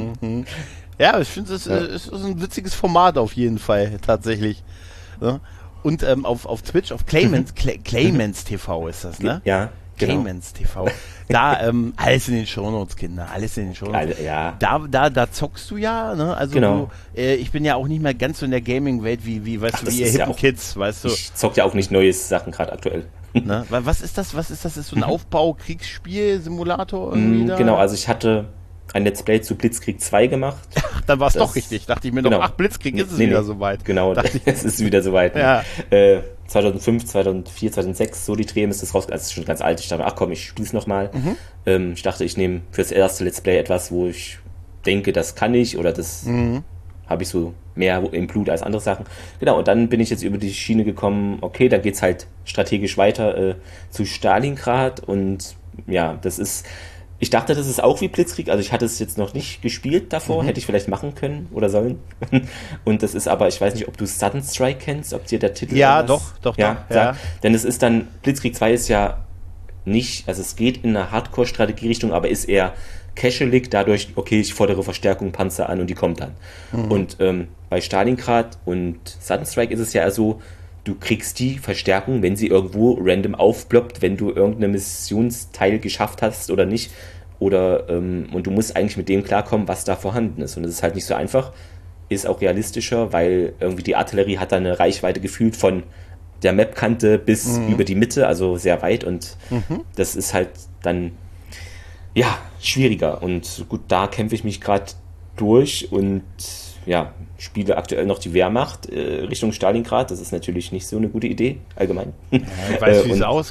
Ja, ich finde, es ist ein witziges Format auf jeden Fall, tatsächlich. Ja? Und auf Twitch, auf Clemens TV ist das, ne? Ja, genau. Clemens TV. Da, alles in den Shownotes, Kinder, alles in den Shownotes. Ja. Da zockst du ja, ne? Also genau. Ich bin ja auch nicht mehr ganz so in der Gaming-Welt wie ihr hippen Kids, weißt du. Ich zock ja auch nicht neue Sachen gerade aktuell. Ne? Was ist das? Ist so ein Aufbau-Kriegsspiel-Simulator irgendwie da? Genau, also ich hatte ein Let's Play zu Blitzkrieg 2 gemacht. Ach, dann war es doch richtig. Dachte ich mir noch, Blitzkrieg ist es wieder soweit. Genau, es ist wieder soweit. Ja. 2005, 2004, 2006, so die Dreh ist das raus. Also es ist schon ganz alt. Ich dachte, ach komm, ich spiel's nochmal. Ich dachte, ich nehme fürs erste Let's Play etwas, wo ich denke, das kann ich oder das habe ich so mehr im Blut als andere Sachen. Genau, und dann bin ich jetzt über die Schiene gekommen, okay, dann geht's halt strategisch weiter zu Stalingrad und ja, ich dachte, das ist auch wie Blitzkrieg, also ich hatte es jetzt noch nicht gespielt davor, hätte ich vielleicht machen können oder sollen. Und das ist aber, ich weiß nicht, ob du Sudden Strike kennst, ob dir der Titel doch. Sagt. Denn es ist dann, Blitzkrieg 2 ist ja nicht, also es geht in eine Hardcore-Strategie-Richtung, aber ist eher casualig, dadurch, okay, ich fordere Verstärkung, Panzer an und die kommt dann. Und bei Stalingrad und Sudden Strike ist es ja so, du kriegst die Verstärkung, wenn sie irgendwo random aufploppt, wenn du irgendeinen Missionsteil geschafft hast oder nicht. Und du musst eigentlich mit dem klarkommen, was da vorhanden ist. Und das ist halt nicht so einfach, ist auch realistischer, weil irgendwie die Artillerie hat da eine Reichweite gefühlt von der Mapkante bis über die Mitte, also sehr weit. Und das ist halt dann, schwieriger. Und gut, da kämpfe ich mich gerade durch und spiele aktuell noch die Wehrmacht Richtung Stalingrad. Das ist natürlich nicht so eine gute Idee, allgemein. Ja, ich weiß, wie es ausgeht.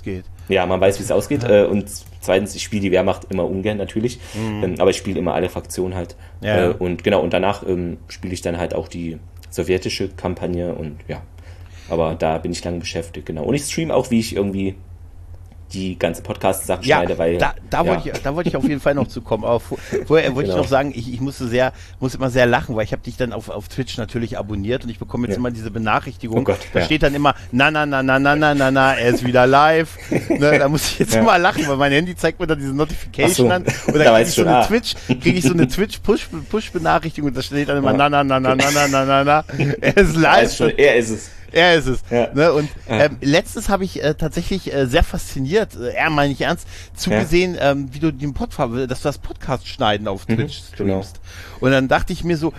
Ja, man weiß, wie es ausgeht. Und zweitens, ich spiele die Wehrmacht immer ungern natürlich, aber ich spiele immer alle Fraktionen halt. Ja. Und danach spiele ich dann halt auch die sowjetische Kampagne und ja. Aber da bin ich lange beschäftigt, genau. Und ich streame auch, wie ich irgendwie die ganze Podcast-Sachen schneide, weil... Da wollte ich auf jeden Fall noch zu kommen. Aber vorher wollte ich noch sagen, ich muss immer sehr lachen, weil ich habe dich dann auf Twitch natürlich abonniert und ich bekomme jetzt immer diese Benachrichtigung. Oh Gott, da steht dann immer, na, er ist wieder live. Ne, da muss ich jetzt immer lachen, weil mein Handy zeigt mir dann diese Notification an. Und dann kriege ich so eine Twitch-Push-Benachrichtigung und da steht dann immer, na, er ist live. Er ist es. Er ist es. Ja. Ne? Und letztens habe ich tatsächlich sehr fasziniert, meine ich ernst, zugesehen, wie du dass du das Podcast schneiden auf Twitch streamst. Genau. Und dann dachte ich mir so,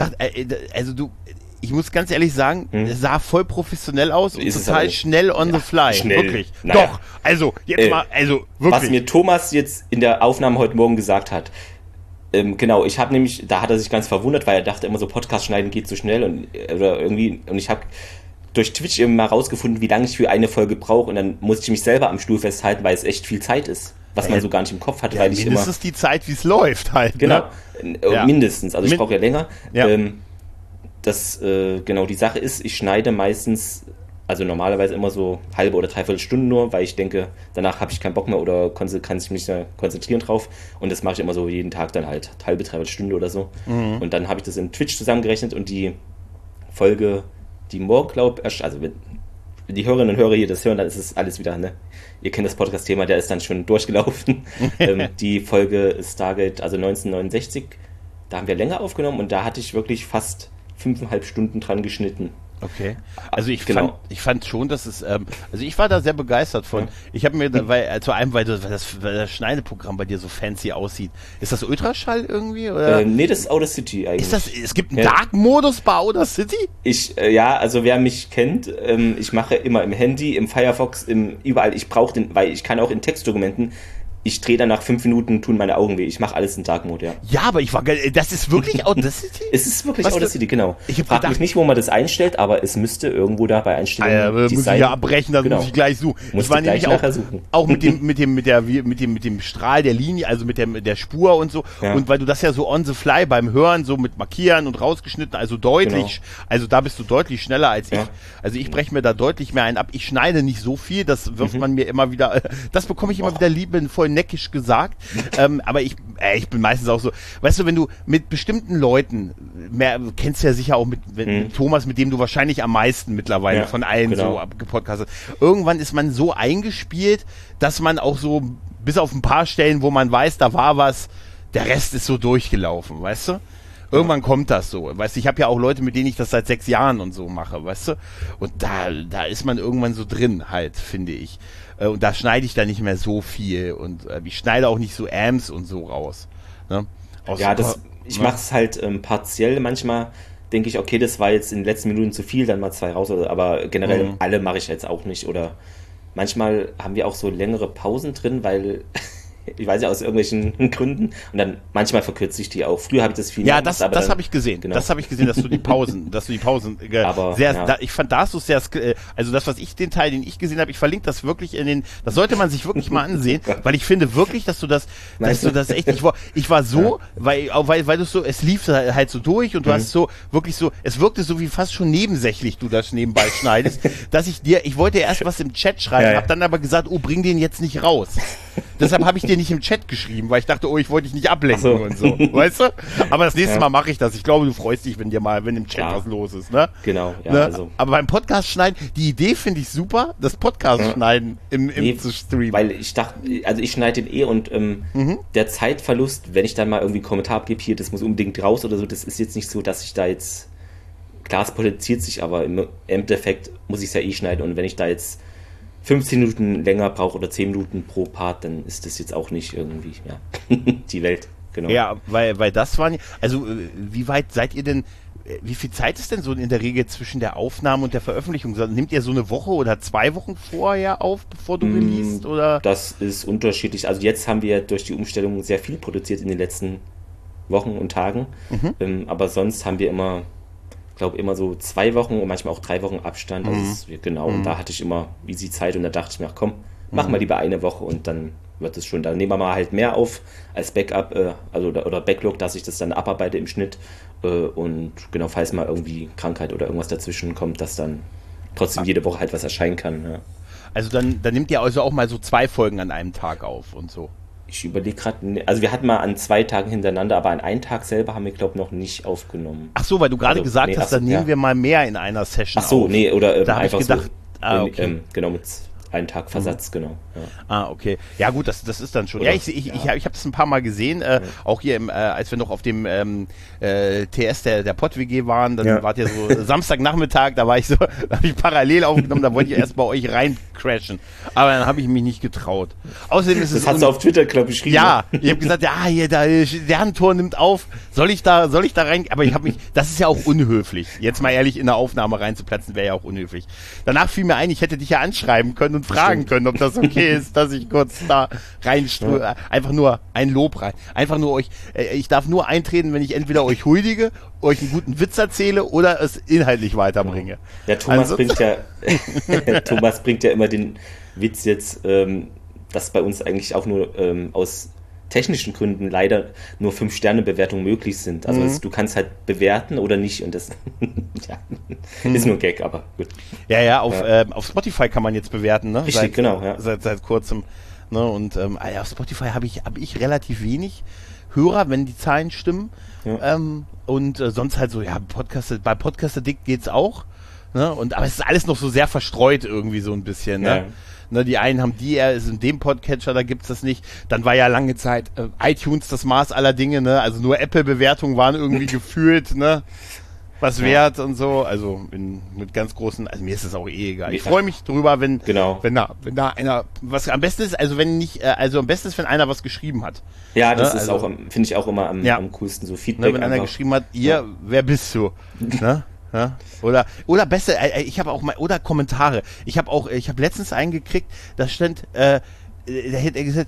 ich muss ganz ehrlich sagen, es sah voll professionell aus und total schnell on the fly. Schnell. Wirklich. Naja. Doch. Also, jetzt wirklich. Was mir Thomas jetzt in der Aufnahme heute Morgen gesagt hat, genau, ich habe nämlich, da hat er sich ganz verwundert, weil er dachte immer so, Podcast schneiden geht so schnell und ich habe durch Twitch eben mal rausgefunden, wie lange ich für eine Folge brauche und dann muss ich mich selber am Stuhl festhalten, weil es echt viel Zeit ist, was man so gar nicht im Kopf hatte, weil ich immer... Mindestens die Zeit, wie es läuft halt. Genau, mindestens, also ich brauche ja länger. Ja. Die Sache ist, ich schneide meistens, also normalerweise immer so halbe oder dreiviertel Stunden nur, weil ich denke, danach habe ich keinen Bock mehr oder kann ich mich nicht konzentrieren drauf und das mache ich immer so jeden Tag dann halt halbe, dreiviertel Stunde oder so und dann habe ich das in Twitch zusammengerechnet und die Folge... Die morgen, glaube ich, also wenn die Hörerinnen und Hörer hier das hören, dann ist es alles wieder, ne? Ihr kennt das Podcast-Thema, der ist dann schon durchgelaufen. Die Folge Stargate, also 1969, da haben wir länger aufgenommen und da hatte ich wirklich fast 5,5 Stunden dran geschnitten. Okay. Also ich fand schon, dass es, also ich war da sehr begeistert von. Ich habe mir, weil das Schneideprogramm bei dir so fancy aussieht. Ist das Ultraschall irgendwie? Oder? Nee, das ist Audacity eigentlich. Es gibt einen Dark-Modus bei Audacity? Also wer mich kennt, ich mache immer im Handy, im Firefox, überall. Ich brauche weil ich kann auch in Textdokumenten, ich drehe dann nach 5 Minuten, tun meine Augen weh. Ich mache alles in Dark Mode, ja. Ja, aber das ist wirklich Audacity? Es ist wirklich Audacity, genau. Ich frage mich nicht, wo man das einstellt, aber es müsste irgendwo da bei Einstellungen muss ich ja abbrechen, dann muss ich gleich suchen. Ich war nämlich auch mit dem Strahl der Linie, also mit der Spur und so. Ja. Und weil du das ja so on the fly beim Hören, so mit Markieren und rausgeschnitten, also deutlich, also da bist du deutlich schneller als ich. Also ich breche mir da deutlich mehr einen ab. Ich schneide nicht so viel, das wirft man mir immer wieder, das bekomme ich immer wieder liebevoll neckisch gesagt, aber ich bin meistens auch so, weißt du, wenn du mit bestimmten Leuten, kennst du ja sicher auch mit Thomas, mit dem du wahrscheinlich am meisten mittlerweile von allen so gepodcastet, irgendwann ist man so eingespielt, dass man auch so, bis auf ein paar Stellen, wo man weiß, da war was, der Rest ist so durchgelaufen, weißt du? Irgendwann kommt das so. Weißt du, ich habe ja auch Leute, mit denen ich das seit 6 Jahren und so mache, weißt du? Und da ist man irgendwann so drin halt, finde ich. Und da schneide ich dann nicht mehr so viel und ich schneide auch nicht so Amps und so raus. Ne? Ich mache es halt partiell. Manchmal denke ich, okay, das war jetzt in den letzten Minuten zu viel, dann mal 2 raus. Aber generell alle mache ich jetzt auch nicht. Oder manchmal haben wir auch so längere Pausen drin, weil... Ich weiß ja, aus irgendwelchen Gründen. Und dann manchmal verkürze ich die auch. Früher habe ich das viel mehr gemacht. Ja, das habe ich gesehen. Genau. Das habe ich gesehen, dass du die Pausen ich fand da so sehr, also das, den Teil, den ich gesehen habe, ich verlinke das wirklich das sollte man sich wirklich mal ansehen, weil ich finde wirklich, dass du das echt, ich war so, weil du so, es lief halt so durch und du hast so, wirklich so, es wirkte so wie fast schon nebensächlich, du das nebenbei schneidest, dass ich wollte erst was im Chat schreiben, habe dann aber gesagt, bring den jetzt nicht raus. Deshalb habe ich dir nicht im Chat geschrieben, weil ich dachte, ich wollte dich nicht ablenken und so, weißt du? Aber das nächste Mal mache ich das. Ich glaube, du freust dich, wenn im Chat was los ist, ne? Genau, ja. Ne? Also. Aber beim Podcast schneiden, die Idee finde ich super, das Podcast schneiden zu streamen. Weil ich dachte, also ich schneide den und der Zeitverlust, wenn ich dann mal irgendwie einen Kommentar abgebe, hier, das muss unbedingt raus oder so, das ist jetzt nicht so, dass ich da jetzt, klar, es potenziert sich, aber im Endeffekt muss ich es ja schneiden und wenn ich da jetzt 15 Minuten länger brauche oder 10 Minuten pro Part, dann ist das jetzt auch nicht irgendwie, die Welt, genau. Ja, weil das waren, also wie weit seid ihr denn, wie viel Zeit ist denn so in der Regel zwischen der Aufnahme und der Veröffentlichung? Nimmt ihr so eine Woche oder 2 Wochen vorher auf, bevor du releast, oder? Das ist unterschiedlich, also jetzt haben wir durch die Umstellung sehr viel produziert in den letzten Wochen und Tagen, aber sonst haben wir immer so 2 Wochen und manchmal auch 3 Wochen Abstand. Also und da hatte ich immer easy Zeit und da dachte ich mir, komm, machen wir lieber eine Woche und dann wird es schon. Dann nehmen wir mal halt mehr auf als Backup, oder Backlog, dass ich das dann abarbeite im Schnitt. Und genau, falls mal irgendwie Krankheit oder irgendwas dazwischen kommt, dass dann trotzdem jede Woche halt was erscheinen kann. Ja. Also dann nimmt ihr also auch mal so 2 Folgen an einem Tag auf und so. Ich überlege gerade, also wir hatten mal an 2 Tagen hintereinander, aber an einem Tag selber haben wir, glaube ich, noch nicht aufgenommen. Ach so, weil du gerade gesagt hast, dann nehmen wir mal mehr in einer Session auf. Ach so, nee, oder da einfach ich gedacht, so, okay. Genau, mit einen Tag Versatz, genau. Ja. Okay. Ja gut, das ist dann schon. Oder, ich habe das ein paar Mal gesehen, auch hier, als wir noch auf dem TS der Pott-WG waren, dann wart ihr so Samstagnachmittag, da habe ich parallel aufgenommen, da wollte ich erst bei euch rein crashen. Aber dann habe ich mich nicht getraut. Außerdem ist das hast du auf Twitter, glaube ich, geschrieben. Ja, ich habe gesagt, ja, hier, der Tor nimmt auf, soll ich da rein? Aber das ist ja auch unhöflich. Jetzt mal ehrlich, in der Aufnahme reinzuplatzen, wäre ja auch unhöflich. Danach fiel mir ein, ich hätte dich ja anschreiben können und fragen können, ob das okay ist, dass ich kurz da rein, einfach nur ein Lob rein. Einfach nur euch, ich darf nur eintreten, wenn ich entweder euch huldige, euch einen guten Witz erzähle oder es inhaltlich weiterbringe. Ja, Thomas bringt ja immer den Witz jetzt, dass bei uns eigentlich auch nur aus technischen Gründen leider nur 5-Sterne-Bewertungen möglich sind. Also du kannst halt bewerten oder nicht und das ist nur ein Gag, aber gut. Ja, auf Spotify kann man jetzt bewerten, ne? Richtig, genau. Ja. Seit kurzem. Ne? Und auf Spotify habe ich relativ wenig Hörer, wenn die Zahlen stimmen. Ja. Und sonst halt so, ja, bei Podcast Addict geht's auch. Ne? Aber es ist alles noch so sehr verstreut irgendwie so ein bisschen, ne? Ja. Ne, die einen haben ist in dem Podcatcher, da gibt's das nicht. Dann war ja lange Zeit iTunes das Maß aller Dinge, ne? Also nur Apple-Bewertungen waren irgendwie gefühlt, ne? Was wert und so. Also mit ganz großen, also mir ist das auch egal. Ich freue mich drüber, wenn da einer was am besten ist, also wenn nicht, also am besten ist, wenn einer was geschrieben hat. Ja, das ist auch, finde ich auch immer am coolsten, so Feedback. Ne, wenn einer geschrieben hat, wer bist du? Ne? Ja? Oder besser, ich habe auch mal, oder Kommentare. Ich habe letztens einen gekriegt, da stand, da hätte er gesagt,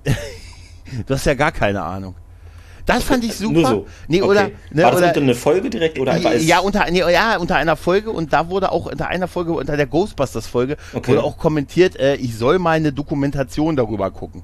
du hast ja gar keine Ahnung. Das fand ich super. Nur so. Nee, okay. War das unter eine Folge direkt oder einfach unter einer Folge, und da wurde auch unter der Ghostbusters-Folge wurde auch kommentiert, ich soll mal eine Dokumentation darüber gucken.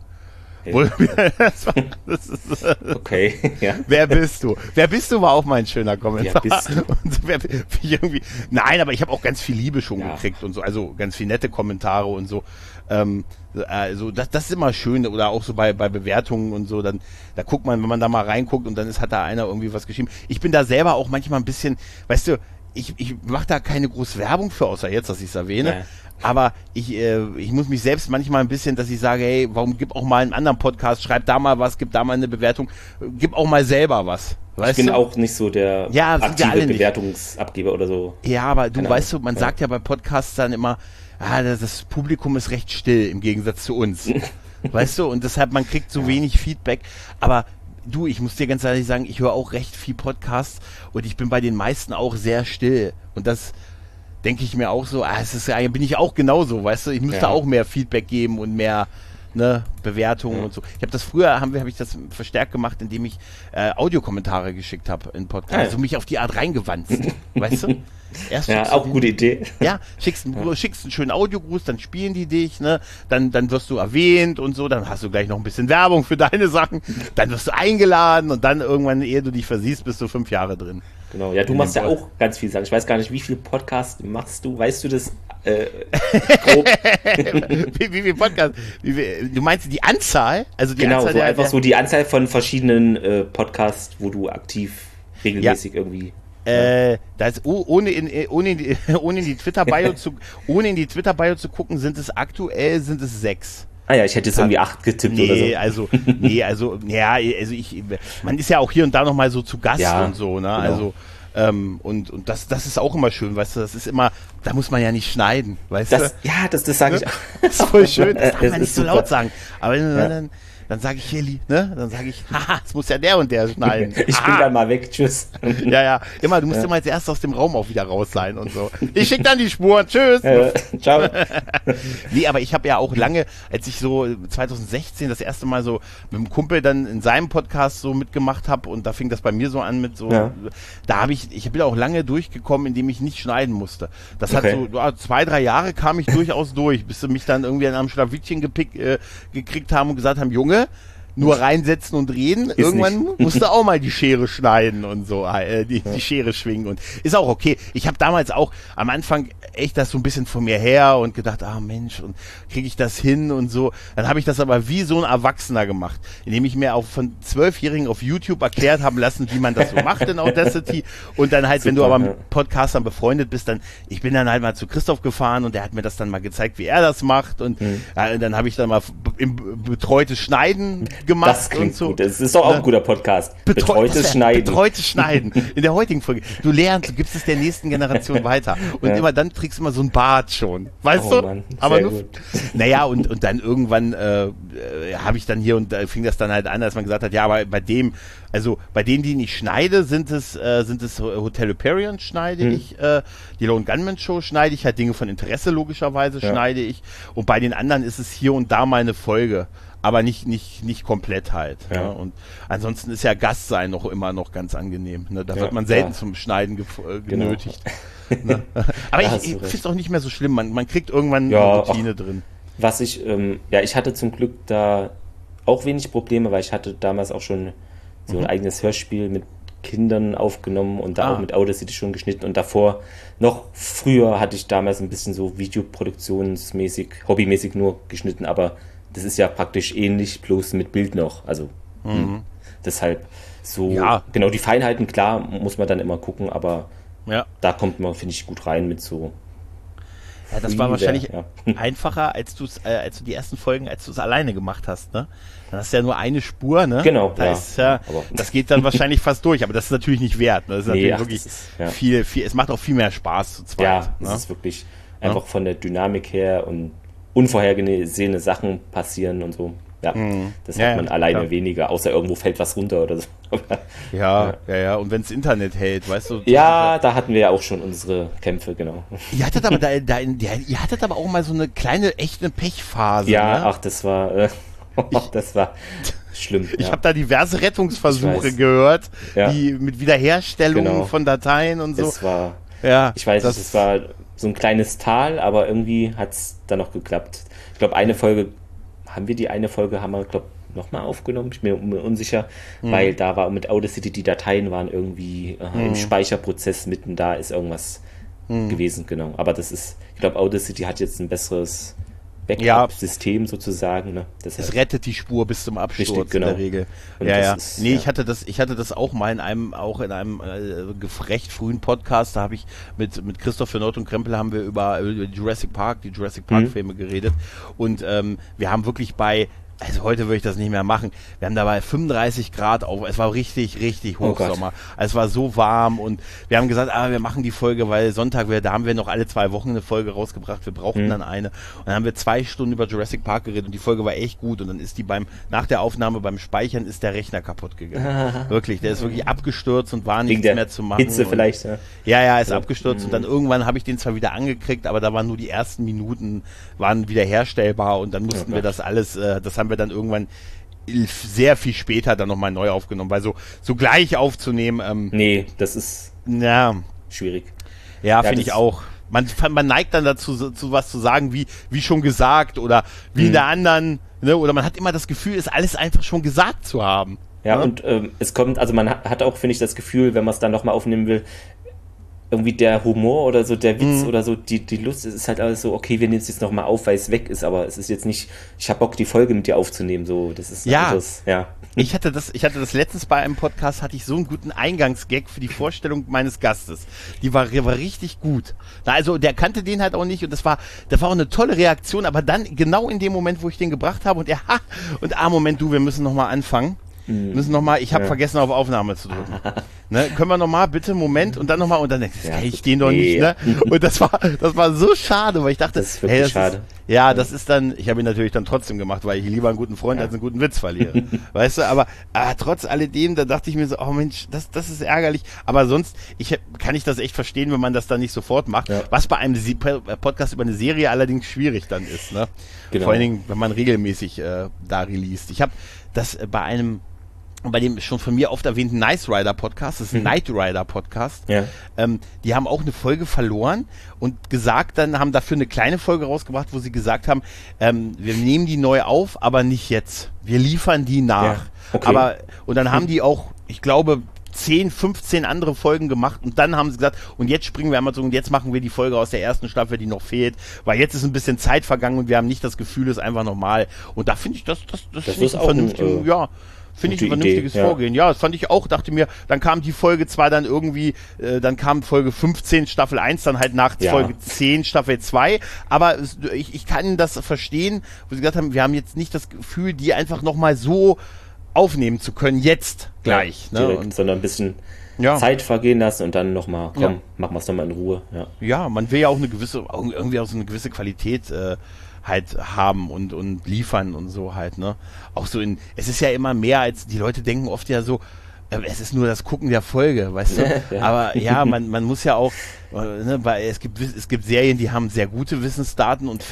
Okay, ja. Wer bist du? Wer bist du, war auch mein schöner Kommentar. Wer bist du? Nein, aber ich habe auch ganz viel Liebe schon gekriegt und so, also ganz viel nette Kommentare und so. Also das ist immer schön, oder auch so bei Bewertungen und so, da guckt man, wenn man da mal reinguckt und dann hat da einer irgendwie was geschrieben. Ich bin da selber auch manchmal ein bisschen, weißt du, ich mache da keine große Werbung für, außer jetzt, dass ich es erwähne. Ja. Aber ich muss mich selbst manchmal ein bisschen, dass ich sage, hey, warum gib auch mal einen anderen Podcast, schreib da mal was, gib da mal eine Bewertung, gib auch mal selber was. Weißt du? Auch nicht so der aktive Bewertungsabgeber oder so. Ja, aber du weißt, man sagt ja bei Podcasts dann immer, das Publikum ist recht still im Gegensatz zu uns. Weißt du? Und deshalb, man kriegt so wenig Feedback. Aber du, ich muss dir ganz ehrlich sagen, ich höre auch recht viel Podcasts und ich bin bei den meisten auch sehr still. Und das denke ich mir auch so, bin ich auch genauso, weißt du? Ich müsste auch mehr Feedback geben und mehr Bewertungen und so. Ich habe das früher, habe ich das verstärkt gemacht, indem ich Audiokommentare geschickt habe in Podcasts. Also mich auf die Art reingewanzt, weißt du? Auch gute Idee. Ja, schickst einen schönen Audiogruß, dann spielen die dich, ne? Dann wirst du erwähnt und so, dann hast du gleich noch ein bisschen Werbung für deine Sachen, dann wirst du eingeladen und dann irgendwann, ehe du dich versiehst, bist du 5 Jahre drin. Genau, ja, du machst ja auch ganz viel Sachen. Ich weiß gar nicht, wie viele Podcasts machst du? Weißt du das grob? wie viel Podcasts? Du meinst die Anzahl? Also die genau, Anzahl so die Anzahl von verschiedenen Podcasts, wo du aktiv regelmäßig irgendwie... ohne in die Twitter-Bio zu gucken, sind es aktuell 6. Ah ja, ich hätte jetzt irgendwie 8 getippt oder so. Man ist ja auch hier und da nochmal so zu Gast und so, ne? Genau. Also, und das ist auch immer schön, weißt du, das ist immer, da muss man ja nicht schneiden, weißt du? Ja, das sage ich auch. Das ist voll schön, das darf man nicht so laut sagen. Aber dann sage ich hier, ne? Dann sage ich, haha, es muss ja der und der schneiden. Ich bin dann mal weg, tschüss. Ja, immer, du musst immer als erstes aus dem Raum auch wieder raus sein und so. Ich schicke dann die Spuren, tschüss. Ciao. Nee, aber ich habe ja auch lange, als ich so 2016 das erste Mal so mit einem Kumpel dann in seinem Podcast so mitgemacht habe, und da fing das bei mir so an mit so, da habe ich bin auch lange durchgekommen, indem ich nicht schneiden musste. Das das hat so 2-3 Jahre kam ich durchaus durch, bis sie mich dann irgendwie an einem Schlawittchen gekriegt haben und gesagt haben, Junge, nur reinsetzen und reden. Irgendwann musst du auch mal die Schere schneiden und so, die Schere schwingen und ist auch okay. Ich habe damals auch am Anfang echt das so ein bisschen von mir her und gedacht, Mensch, und kriege ich das hin und so. Dann habe ich das aber wie so ein Erwachsener gemacht, indem ich mir auch von 12-Jährigen auf YouTube erklärt haben lassen, wie man das so macht in Audacity und dann halt, wenn du aber mit Podcastern befreundet bist, ich bin dann halt mal zu Christoph gefahren und der hat mir das dann mal gezeigt, wie er das macht und dann habe ich dann mal betreutes Schneiden gemacht. Das klingt so. Gut. Das ist doch auch ein guter Podcast. Betreutes Schneiden. Betreutes Schneiden. In der heutigen Folge. Du lernst, du gibst es der nächsten Generation weiter. Und immer dann kriegst du immer so ein Bart schon. Weißt du? Mann, aber nur, naja, und dann irgendwann habe ich dann hier und da fing das dann halt an, dass man gesagt hat, ja, aber bei denen, die ich schneide, sind es Hotel Hyperion schneide ich, die Lone Gunman Show schneide ich, halt Dinge von Interesse logischerweise schneide ich und bei den anderen ist es hier und da mal eine Folge. Aber nicht komplett halt. Ja. Ne? Und ansonsten ist ja Gast sein immer noch ganz angenehm. Ne? Da wird man selten zum Schneiden genötigt. Genau. Ne? Aber ich finde es auch nicht mehr so schlimm. Man kriegt irgendwann eine Routine drin. Was ich hatte zum Glück da auch wenig Probleme, weil ich hatte damals auch schon so ein eigenes Hörspiel mit Kindern aufgenommen und da auch mit Audacity schon geschnitten und davor, noch früher hatte ich damals ein bisschen so videoproduktionsmäßig, hobbymäßig nur geschnitten, aber das ist ja praktisch ähnlich, bloß mit Bild noch. Also deshalb so, genau die Feinheiten, klar, muss man dann immer gucken, aber da kommt man, finde ich, gut rein mit so. Ja, das war wahrscheinlich einfacher, als du die ersten Folgen, als du es alleine gemacht hast, ne? Dann hast du ja nur eine Spur, ne? Genau, das geht dann wahrscheinlich fast durch, aber das ist natürlich nicht wert, ne? Das ist natürlich wirklich viel, es macht auch viel mehr Spaß zu zweit. Ja, das ist wirklich einfach von der Dynamik her und unvorhergesehene Sachen passieren und so. Ja, das hat man alleine weniger, außer irgendwo fällt was runter oder so. Ja. Und wenn das Internet hält, weißt du. Ja, da hatten wir ja auch schon unsere Kämpfe, genau. Ihr hattet aber auch mal so eine kleine, echte Pechphase. Ja, ne? ach, das war schlimm. Ich habe da diverse Rettungsversuche gehört, die mit Wiederherstellung von Dateien und so. Es war, ich weiß, es war so ein kleines Tal, aber irgendwie hat es dann noch geklappt. Ich glaube, haben wir, nochmal aufgenommen. Ich bin mir unsicher, weil da war mit Audacity, die Dateien waren irgendwie im Speicherprozess mitten, da ist irgendwas gewesen, genau. Aber ich glaube, Audacity hat jetzt ein besseres Backup-System sozusagen. Ne? Es rettet die Spur bis zum Absturz richtig, genau. In der Regel. Und ich hatte das auch mal in einem recht frühen Podcast, da habe ich mit Christoph für Nord und Krempel haben wir über die Jurassic Park-Filme geredet und wir haben wirklich also heute würde ich das nicht mehr machen. Wir haben dabei 35 Grad auf. Es war richtig, richtig Hochsommer. Es war so warm und wir haben gesagt, wir machen die Folge, weil Sonntag da haben wir noch alle 2 Wochen eine Folge rausgebracht. Wir brauchten dann eine. Und dann haben wir 2 Stunden über Jurassic Park geredet und die Folge war echt gut. Und dann ist nach der Aufnahme beim Speichern ist der Rechner kaputt gegangen. Wirklich, der ist wirklich abgestürzt und war nichts mehr zu machen. Hitze vielleicht, ist abgestürzt und dann irgendwann habe ich den zwar wieder angekriegt, aber da waren nur die ersten Minuten waren wiederherstellbar und dann mussten wir das alles, das haben wir dann irgendwann sehr viel später dann nochmal neu aufgenommen, weil so gleich aufzunehmen. Nee, das ist schwierig. Ja, finde ich auch. Man neigt dann dazu, was zu sagen, wie schon gesagt oder wie in der anderen, ne? Oder man hat immer das Gefühl, es alles einfach schon gesagt zu haben. Ja, und es kommt, also man hat auch, finde ich, das Gefühl, wenn man es dann nochmal aufnehmen will, irgendwie der Humor oder so, der Witz oder so, die Lust, es ist halt alles so, okay, wir nehmen es jetzt nochmal auf, weil es weg ist, aber es ist jetzt nicht, ich habe Bock, die Folge mit dir aufzunehmen, so, das ist anderes, Ich hatte das letztens bei einem Podcast, hatte ich so einen guten Eingangsgag für die Vorstellung meines Gastes. Die war richtig gut. Also, der kannte den halt auch nicht und das war auch eine tolle Reaktion, aber dann genau in dem Moment, wo ich den gebracht habe und Moment, wir müssen nochmal anfangen. Ich habe vergessen, auf Aufnahme zu drücken. Ne, können wir nochmal, bitte, Moment, und dann nochmal, und dann denke ich den doch nicht, ne? Und das war so schade, weil ich dachte, das ist wirklich schade. Das ist dann, ich habe ihn natürlich dann trotzdem gemacht, weil ich lieber einen guten Freund als einen guten Witz verliere. Weißt du, aber trotz alledem, da dachte ich mir so, oh Mensch, das ist ärgerlich, aber sonst, kann ich das echt verstehen, wenn man das dann nicht sofort macht, was bei einem Podcast über eine Serie allerdings schwierig dann ist, ne? Genau. Vor allen Dingen, wenn man regelmäßig da released. Ich habe das bei einem bei dem schon von mir oft erwähnten Nice Rider Podcast, das ist ein Knight Rider Podcast, die haben auch eine Folge verloren und gesagt, dann haben dafür eine kleine Folge rausgebracht, wo sie gesagt haben, wir nehmen die neu auf, aber nicht jetzt. Wir liefern die nach. Ja, okay. Und dann haben die auch, ich glaube, 10, 15 andere Folgen gemacht und dann haben sie gesagt, und jetzt springen wir einmal so und jetzt machen wir die Folge aus der ersten Staffel, die noch fehlt, weil jetzt ist ein bisschen Zeit vergangen und wir haben nicht das Gefühl, es ist einfach normal. Und da finde ich, das ist auch vernünftig, finde ich ein vernünftiges Vorgehen. Ja, das fand ich auch, dachte mir, dann kam die Folge zwar dann irgendwie, dann kam Folge 15, Staffel 1, dann halt nach Folge 10, Staffel 2, aber ich kann das verstehen, wo sie gesagt haben, wir haben jetzt nicht das Gefühl, die einfach nochmal so aufnehmen zu können, jetzt gleich. Direkt, sondern ein bisschen Zeit vergehen lassen und dann nochmal, machen wir es nochmal in Ruhe. Ja, man will ja auch irgendwie auch so eine gewisse Qualität halt haben und liefern und so halt, ne? Auch so es ist ja immer mehr als, die Leute denken oft ja so, es ist nur das Gucken der Folge, weißt du? Aber ja, man muss ja auch, weil es gibt Serien, die haben sehr gute Wissensdaten und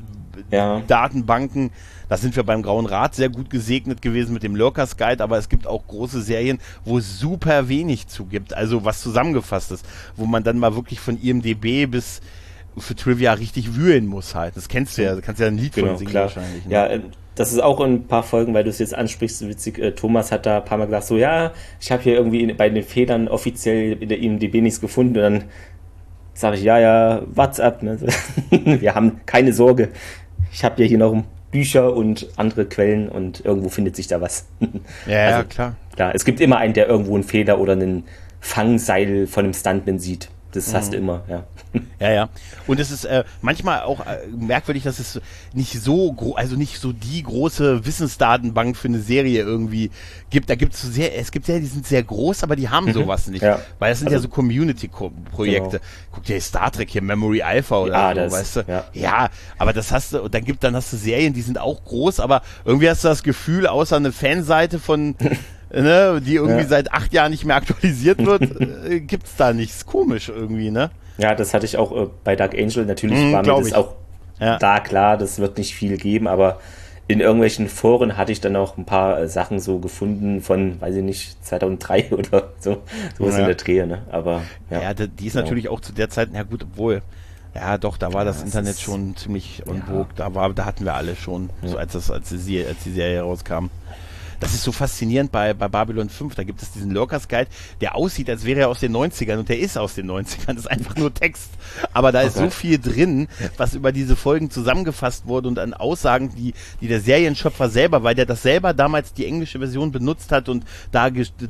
Fan-Datenbanken. Da sind wir beim Grauen Rat sehr gut gesegnet gewesen mit dem Lurkers Guide, aber es gibt auch große Serien, wo es super wenig zugibt, also was zusammengefasst ist, wo man dann mal wirklich von IMDb bis für Trivia richtig wühlen muss halt. Das kennst du ja, du kannst ja ein Lied von singen wahrscheinlich. Ne? Ja, das ist auch in ein paar Folgen, weil du es jetzt ansprichst, witzig, Thomas hat da ein paar Mal gesagt, so ich habe hier irgendwie bei den Federn offiziell in der IMDb nichts gefunden und dann sage ich, what's up, ne? Wir haben keine Sorge, ich habe ja hier noch Bücher und andere Quellen und irgendwo findet sich da was. Ja, klar. Klar, es gibt immer einen, der irgendwo einen Fehler oder einen Fangseil von einem Stuntman sieht. Das hast du immer, Ja. Und es ist manchmal auch merkwürdig, dass es nicht so nicht so die große Wissensdatenbank für eine Serie irgendwie gibt. Da gibt es Serien, die sind sehr groß, aber die haben sowas nicht. Ja. Weil das sind ja so Community-Projekte. Genau. Guck dir Star Trek hier, Memory Alpha oder so, weißt du? Ja, aber das hast du, und dann hast du Serien, die sind auch groß, aber irgendwie hast du das Gefühl, außer eine Fanseite von die irgendwie seit 8 Jahren nicht mehr aktualisiert wird, gibt's da nichts. Komisch irgendwie, ne? Ja, das hatte ich auch bei Dark Angel. Natürlich war mir das auch da klar, das wird nicht viel geben, aber in irgendwelchen Foren hatte ich dann auch ein paar Sachen so gefunden von, weiß ich nicht, 2003 oder so. Sowas in der Drehe, ne? Aber die ist natürlich auch zu der Zeit, obwohl, da war das Internet schon ziemlich en vogue. Da hatten wir alle schon, so als die Serie rauskam. Das ist so faszinierend bei Babylon 5. Da gibt es diesen Lurkers Guide, der aussieht, als wäre er aus den 90ern und der ist aus den 90ern. Das ist einfach nur Text. Aber da ist so viel drin, was über diese Folgen zusammengefasst wurde und an Aussagen, die der Serienschöpfer selber, weil der das selber damals die englische Version benutzt hat und da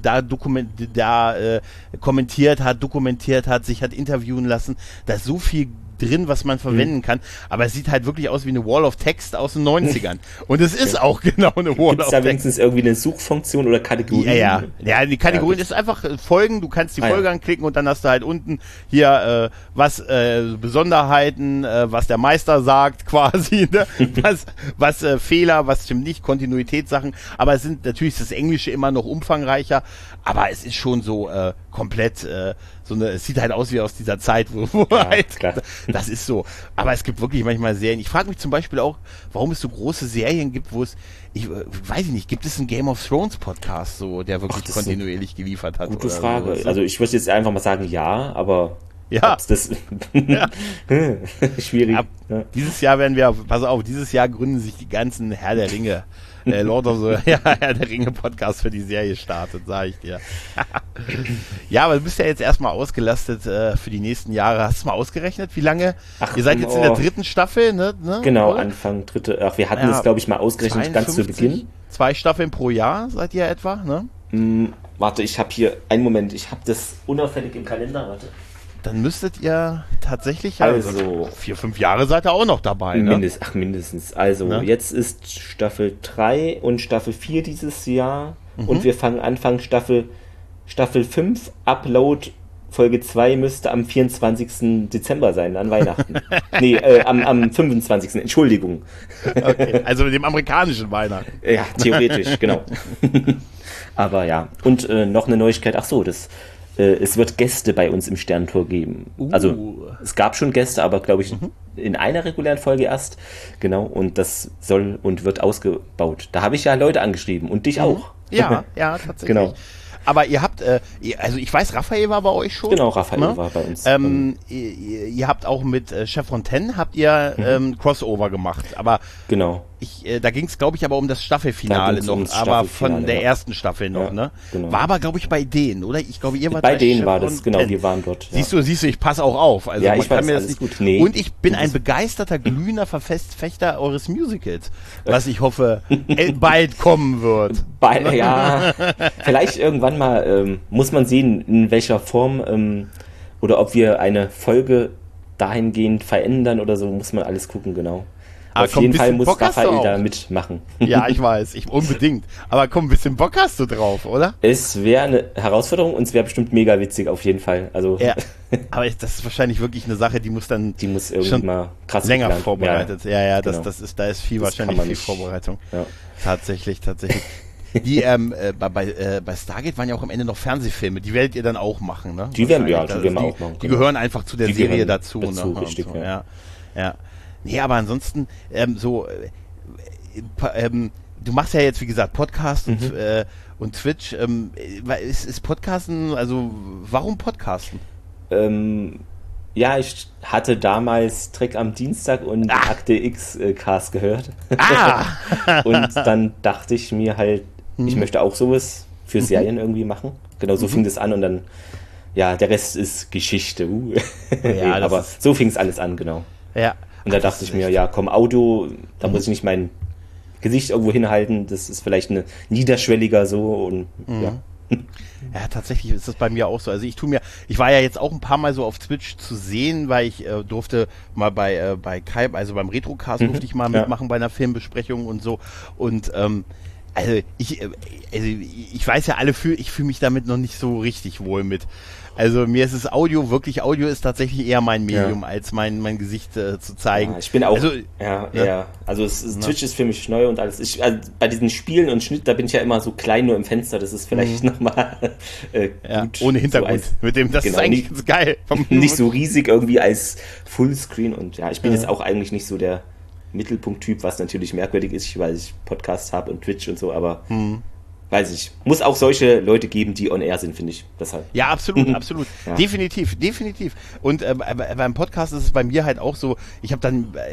kommentiert hat, dokumentiert hat, sich hat interviewen lassen. Da ist so viel drin, was man verwenden kann, aber es sieht halt wirklich aus wie eine Wall of Text aus den 90ern. Und es ist auch genau eine Wall of Text. Gibt es da wenigstens irgendwie eine Suchfunktion oder Kategorien? Ja, die Kategorien ist einfach Folgen, du kannst die Folge anklicken und dann hast du halt unten hier Besonderheiten, was der Meister sagt quasi, ne? was Fehler, was stimmt nicht, Kontinuitätssachen, aber es natürlich ist das Englische immer noch umfangreicher, aber es ist schon so komplett es sieht halt aus wie aus dieser Zeit, wo klar. Das ist so. Aber es gibt wirklich manchmal Serien. Ich frage mich zum Beispiel auch, warum es so große Serien gibt, wo es, weiß ich nicht, gibt es einen Game of Thrones Podcast, so, der wirklich kontinuierlich geliefert hat? Gute Frage. So? Also ich würde jetzt einfach mal sagen, aber das schwierig. Dieses Jahr dieses Jahr gründen sich die ganzen Herr der Ringe Lord of the Herr der Ringe Podcast für die Serie startet, sage ich dir. Ja, aber du bist ja jetzt erstmal ausgelastet für die nächsten Jahre. Hast du mal ausgerechnet, wie lange? Ihr seid jetzt in der 3. Staffel, ne? Genau, oder? Anfang 3. Wir hatten das, glaube ich, mal ausgerechnet, 52, ganz zu Beginn. 2 Staffeln pro Jahr seid ihr etwa, ne? Warte, ich habe hier, einen Moment, ich habe das unauffällig im Kalender, warte. Dann müsstet ihr tatsächlich 4-5 Jahre seid ihr auch noch dabei, ne? Mindestens. Also, jetzt ist Staffel 3 und Staffel 4 dieses Jahr und wir Anfang Staffel 5, Upload Folge 2 müsste am 24. Dezember sein, an Weihnachten. Am 25. Entschuldigung. Okay, also mit dem amerikanischen Weihnachten. Ja, theoretisch, genau. Aber ja, und noch eine Neuigkeit, es wird Gäste bei uns im Sterntor geben. Also es gab schon Gäste, aber glaube ich in einer regulären Folge erst. Genau, und das soll und wird ausgebaut. Da habe ich ja Leute angeschrieben und dich auch. Ja, tatsächlich. Genau. Aber ihr habt, also ich weiß, Raphael war bei euch schon. Genau, Raphael war bei uns. Ihr habt auch mit Chef Fontaine habt ihr Crossover gemacht, aber genau. Da ging es, glaube ich, aber um das Staffelfinale noch, aber von der ersten Staffel noch, ne? Genau. War aber, glaube ich, bei denen, oder? Ich glaube, ihr wart bei denen war das, genau, wir waren dort. Siehst du, ich passe auch auf. Also ja, man ich kann weiß, mir das alles nicht gut. Nee. Und ich bin ein begeisterter, glühender Verfechter eures Musicals, was ich hoffe, bald kommen wird. Ja, vielleicht irgendwann mal, muss man sehen, in welcher Form oder ob wir eine Folge dahingehend verändern oder so, muss man alles gucken, genau. Aber auf jeden Fall muss Raphael da mitmachen. Ja, ich weiß, unbedingt. Aber komm, ein bisschen Bock hast du drauf, oder? Es wäre eine Herausforderung und es wäre bestimmt mega witzig, auf jeden Fall. Also ja, aber das ist wahrscheinlich wirklich eine Sache, die muss irgendwie schon mal krass länger vorbereitet. Ja, genau. da ist wahrscheinlich viel Vorbereitung. Ja. Tatsächlich. Die bei Stargate waren ja auch am Ende noch Fernsehfilme, die werdet ihr dann auch machen, ne? Die werden wir auch machen. Die gehören einfach zu der Serie dazu, ne? Richtig, so. Ja. Nee, aber ansonsten, du machst ja jetzt, wie gesagt, Podcast und Twitch. Ist Podcasten, also warum Podcasten? Ja, ich hatte damals Trek am Dienstag und Akte X Cast gehört. Und dann dachte ich mir halt, ich möchte auch sowas für Serien irgendwie machen. Genau, so fing das an und dann, ja, der Rest ist Geschichte. Ja, aber so fing es alles an, genau. Ja. Und da dachte ich mir, ja komm, Audio, da muss ich nicht mein Gesicht irgendwo hinhalten, das ist vielleicht eine niederschwelliger so und ja. Ja, tatsächlich ist das bei mir auch so. Also ich war ja jetzt auch ein paar Mal so auf Twitch zu sehen, weil ich durfte mal bei Kai, also beim Retrocast durfte ich mal mitmachen bei einer Filmbesprechung und so. Und also ich weiß ja ich fühle mich damit noch nicht so richtig wohl mit. Also mir ist es Audio ist tatsächlich eher mein Medium, als mein Gesicht zu zeigen. Ja, ich bin auch, Twitch ist für mich neu und alles. Also bei diesen Spielen und Schnitt, da bin ich ja immer so klein nur im Fenster, das ist vielleicht nochmal gut. Ohne Hintergrund, so das ist eigentlich ganz geil. Nicht so riesig irgendwie als Fullscreen und ja, ich bin jetzt auch eigentlich nicht so der Mittelpunkt-Typ, was natürlich merkwürdig ist, weil ich Podcast habe und Twitch und so, aber weiß ich. Muss auch solche Leute geben, die on air sind, finde ich. Deshalb. Ja, absolut. Ja. Definitiv. Und beim Podcast ist es bei mir halt auch so, ich habe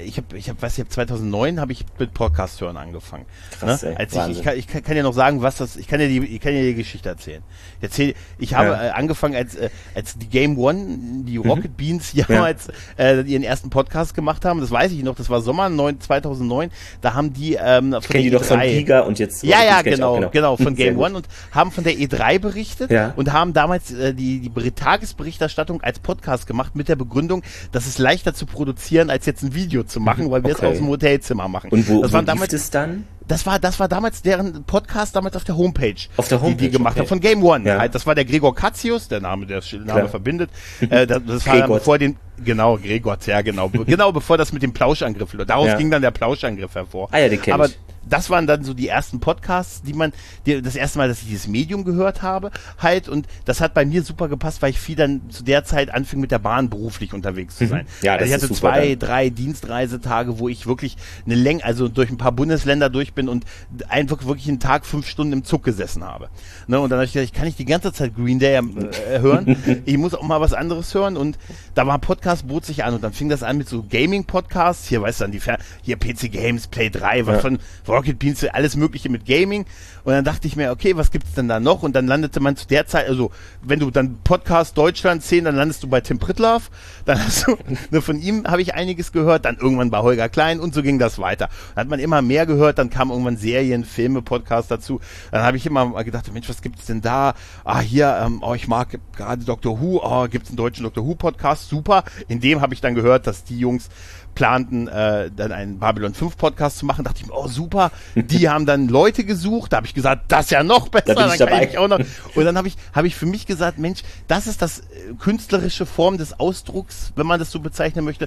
2009 habe ich mit Podcast hören angefangen. Krass, ne? Ich kann ja noch sagen, ich kann ja die Geschichte erzählen. Ich habe angefangen, als die Game One, die Rocket Beans damals ihren ersten Podcast gemacht haben, das weiß ich noch, das war Sommer 2009, da haben die von die doch von Giga und jetzt genau, von Game One und haben von der E3 berichtet und haben damals die Tagesberichterstattung als Podcast gemacht mit der Begründung, dass es leichter zu produzieren, als jetzt ein Video zu machen, weil wir es aus dem Hotelzimmer machen. Und wo lief es dann? Das war damals deren Podcast auf der Homepage. Auf der Homepage, die gemacht haben, von Game One. Ja. Das war der Gregor Katzius, der Name verbindet. Das war bevor Gregor, genau bevor das mit dem Plauschangriff, daraus ging dann der Plauschangriff hervor. Ah ja, den kenn ich. Das waren dann so die ersten Podcasts, das erste Mal, dass ich dieses Medium gehört habe, halt, und das hat bei mir super gepasst, weil ich viel dann zu der Zeit anfing, mit der Bahn beruflich unterwegs zu sein. Ja, das ich hatte ist super, 2-3 Dienstreisetage, wo ich wirklich also durch ein paar Bundesländer durch bin und einfach wirklich einen Tag 5 Stunden im Zug gesessen habe. Ne, und dann habe ich gedacht, ich kann nicht die ganze Zeit Green Day hören, ich muss auch mal was anderes hören, und da war Podcast, bot sich an, und dann fing das an mit so Gaming-Podcasts, hier weißt du dann, hier PC Games, Play 3, was von Rocket Beans, alles mögliche mit Gaming, und dann dachte ich mir, okay, was gibt's denn da noch, und dann landete man zu der Zeit, also wenn du dann Podcast Deutschland 10, dann landest du bei Tim Pritlove, dann hast du, von ihm habe ich einiges gehört, dann irgendwann bei Holger Klein, und so ging das weiter. Dann hat man immer mehr gehört, dann kamen irgendwann Serien, Filme, Podcasts dazu, dann habe ich immer gedacht, Mensch, was gibt's denn da? Ich mag gerade Doctor Who, gibt's einen deutschen Doctor Who Podcast, super, in dem habe ich dann gehört, dass die Jungs planten, dann einen Babylon 5 Podcast zu machen, dachte ich mir, oh super, die haben dann Leute gesucht, da habe ich gesagt, das ist ja noch besser, da bin ich dabei. Kann ich auch noch. Und dann habe ich für mich gesagt, Mensch, das ist das künstlerische Form des Ausdrucks, wenn man das so bezeichnen möchte,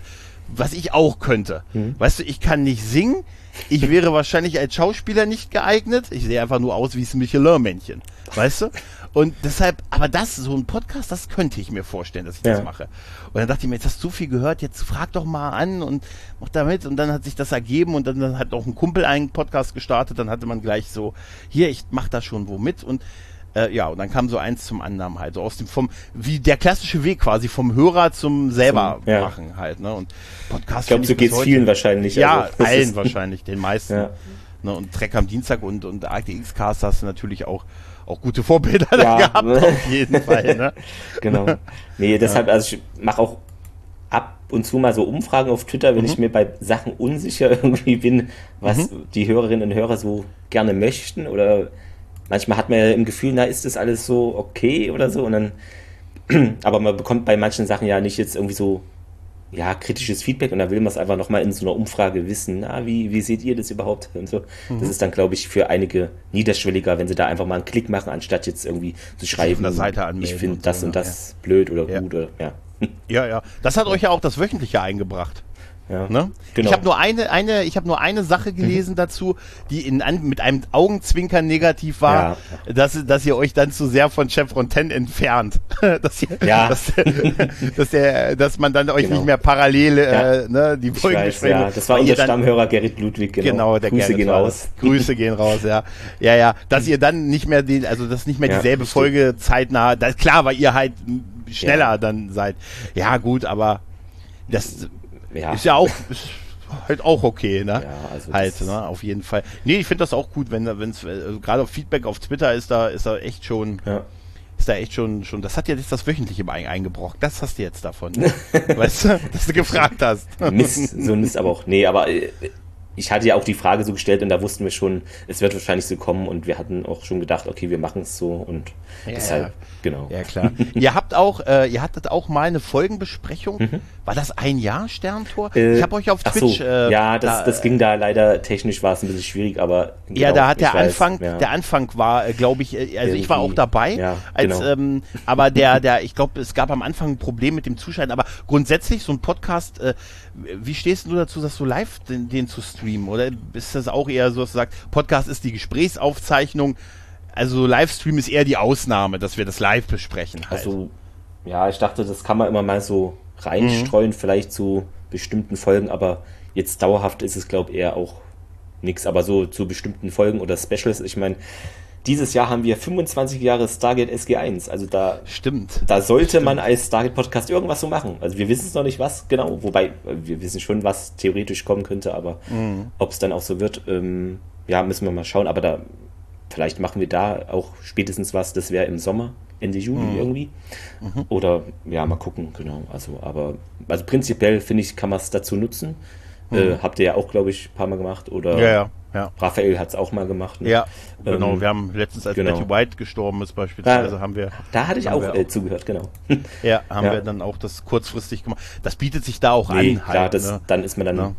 was ich auch könnte. Weißt du, ich kann nicht singen, ich wäre wahrscheinlich als Schauspieler nicht geeignet, ich sehe einfach nur aus wie das Michelin-Männchen, weißt du? Und deshalb, aber so ein Podcast, das könnte ich mir vorstellen, dass ich das mache. Und dann dachte ich mir, jetzt hast du so viel gehört, jetzt frag doch mal an und mach damit. Und dann hat sich das ergeben und dann hat auch ein Kumpel einen Podcast gestartet, dann hatte man gleich so, hier, ich mach da schon wo mit und und dann kam so eins zum anderen halt, so wie der klassische Weg quasi vom Hörer zum selber machen halt, ne? Und Podcast. Ich glaube, so geht's vielen wahrscheinlich. Ja, also, allen wahrscheinlich, den meisten. Ja. Ne? Und Trek am Dienstag und ATX-Cast hast du natürlich auch gute Vorbilder da gehabt, auf jeden Fall, ne? Genau. Nee, deshalb, also ich mache auch ab und zu mal so Umfragen auf Twitter, wenn ich mir bei Sachen unsicher irgendwie bin, was die Hörerinnen und Hörer so gerne möchten oder manchmal hat man ja im Gefühl, ist das alles so okay oder so und dann, aber man bekommt bei manchen Sachen ja nicht jetzt irgendwie so, kritisches Feedback und da will man es einfach nochmal in so einer Umfrage wissen, wie seht ihr das überhaupt und so. Das ist dann, glaube ich, für einige niederschwelliger, wenn sie da einfach mal einen Klick machen, anstatt jetzt irgendwie zu schreiben, ich finde das und das blöd oder gut oder Ja, das hat euch ja auch das Wöchentliche eingebracht. Ja, ne? Genau. Ich habe nur eine Sache gelesen dazu, die mit einem Augenzwinkern negativ war, dass ihr euch dann zu sehr von Chef Fontaine entfernt. Dass man dann euch nicht mehr parallel die Folgengespräche. Ja, das war unser Stammhörer Gerrit Ludwig, genau. Der Grüße gehen raus. Grüße gehen raus, ja. Dass ihr dann nicht mehr dieselbe Folge zeitnah, klar, weil ihr halt schneller dann seid. Ja, gut, aber das ist ja auch halt auch okay, ne? Ja, also halt, ne? Auf jeden Fall. Nee, ich finde das auch gut, wenn es gerade auf Feedback auf Twitter ist da echt schon. Ja. Ist da echt schon, das hat ja jetzt das Wöchentliche eingebrochen. Das hast du jetzt davon. Ne? Weißt du, dass du gefragt hast. Mist aber auch. Nee, aber ich hatte ja auch die Frage so gestellt und da wussten wir schon, es wird wahrscheinlich so kommen und wir hatten auch schon gedacht, okay, wir machen es so und deshalb, genau. Ja, klar. Ihr hattet auch mal eine Folgenbesprechung. War das ein Jahr Sterntor? Ich habe euch auf Twitch... das ging da leider, technisch war es ein bisschen schwierig, aber... Genau, da hat der Anfang war, glaube ich, ich war auch dabei, aber ich glaube, es gab am Anfang ein Problem mit dem Zuschalten, aber grundsätzlich so ein Podcast, wie stehst du dazu, dass du live den zu streamen? Oder ist das auch eher so, dass du sagst, Podcast ist die Gesprächsaufzeichnung, also Livestream ist eher die Ausnahme, dass wir das live besprechen halt. Also, ich dachte, das kann man immer mal so reinstreuen, vielleicht zu bestimmten Folgen, aber jetzt dauerhaft ist es, glaube ich, eher auch nichts, aber so zu bestimmten Folgen oder Specials, ich meine, dieses Jahr haben wir 25 Jahre Stargate SG1, also da sollte man als Stargate-Podcast irgendwas so machen. Also wir wissen es noch nicht, was genau, wobei wir wissen schon, was theoretisch kommen könnte, aber ob es dann auch so wird, müssen wir mal schauen, aber vielleicht machen wir da auch spätestens was, das wäre im Sommer, Ende Juli irgendwie. Oder mal gucken, genau. Also prinzipiell finde ich, kann man es dazu nutzen. Habt ihr ja auch, glaube ich, ein paar Mal gemacht. Oder ja. Raphael hat es auch mal gemacht. Ne? Ja, genau. Wir haben letztens, als Matthew White gestorben ist beispielsweise, Da hatte ich auch zugehört, genau. Ja, haben wir dann auch das kurzfristig gemacht. Das bietet sich da auch an. Klar, dann ist man dann,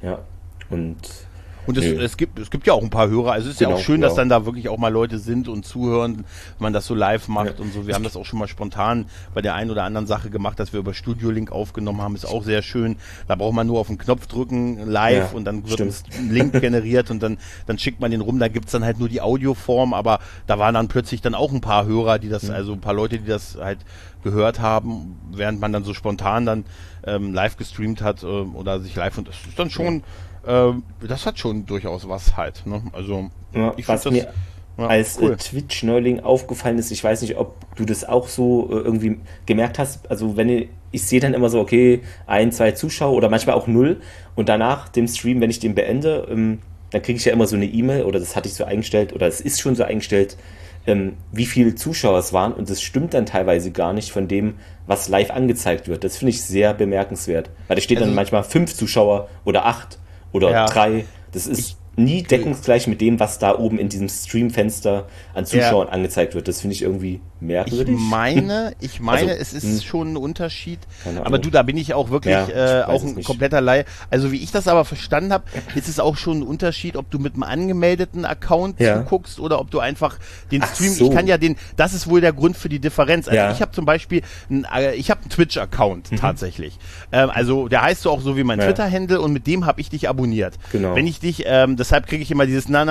Und es gibt ja auch ein paar Hörer, also es ist ja auch schön, dass dann da wirklich auch mal Leute sind und zuhören, wenn man das so live macht und so. Wir haben das auch schon mal spontan bei der einen oder anderen Sache gemacht, dass wir über Studio Link aufgenommen haben, ist auch sehr schön. Da braucht man nur auf den Knopf drücken, live, und dann wird ein Link generiert und dann schickt man den rum, da gibt's dann halt nur die Audioform, aber da waren dann plötzlich dann auch ein paar Hörer, die das, also ein paar Leute, die das halt gehört haben, während man dann so spontan dann live gestreamt hat oder sich live, und das ist dann schon... das hat schon durchaus was halt, ne? Also ich was mir als Twitch-Neuling aufgefallen ist, ich weiß nicht, ob du das auch so irgendwie gemerkt hast, also ich sehe dann immer so, okay, 1, 2 Zuschauer oder manchmal auch 0 und danach dem Stream, wenn ich den beende, dann kriege ich ja immer so eine E-Mail oder das hatte ich so eingestellt oder es ist schon so eingestellt, wie viele Zuschauer es waren und das stimmt dann teilweise gar nicht von dem, was live angezeigt wird. Das finde ich sehr bemerkenswert, weil da steht dann manchmal 5 Zuschauer oder 8 oder 3, das ist nie deckungsgleich mit dem, was da oben in diesem Streamfenster an Zuschauern angezeigt wird. Das finde ich irgendwie merkwürdig. Ich meine, es ist schon ein Unterschied. Aber du, da bin ich auch wirklich auch ein kompletter Laie. Also wie ich das aber verstanden habe, ist es auch schon ein Unterschied, ob du mit einem angemeldeten Account zuguckst oder ob du einfach den Stream, ich kann ja das ist wohl der Grund für die Differenz. Also ich habe zum Beispiel, ich habe einen Twitch-Account tatsächlich. Also der heißt so auch so wie mein Twitter-Handle und mit dem habe ich dich abonniert. Genau. Wenn ich dich, deshalb kriege ich immer dieses und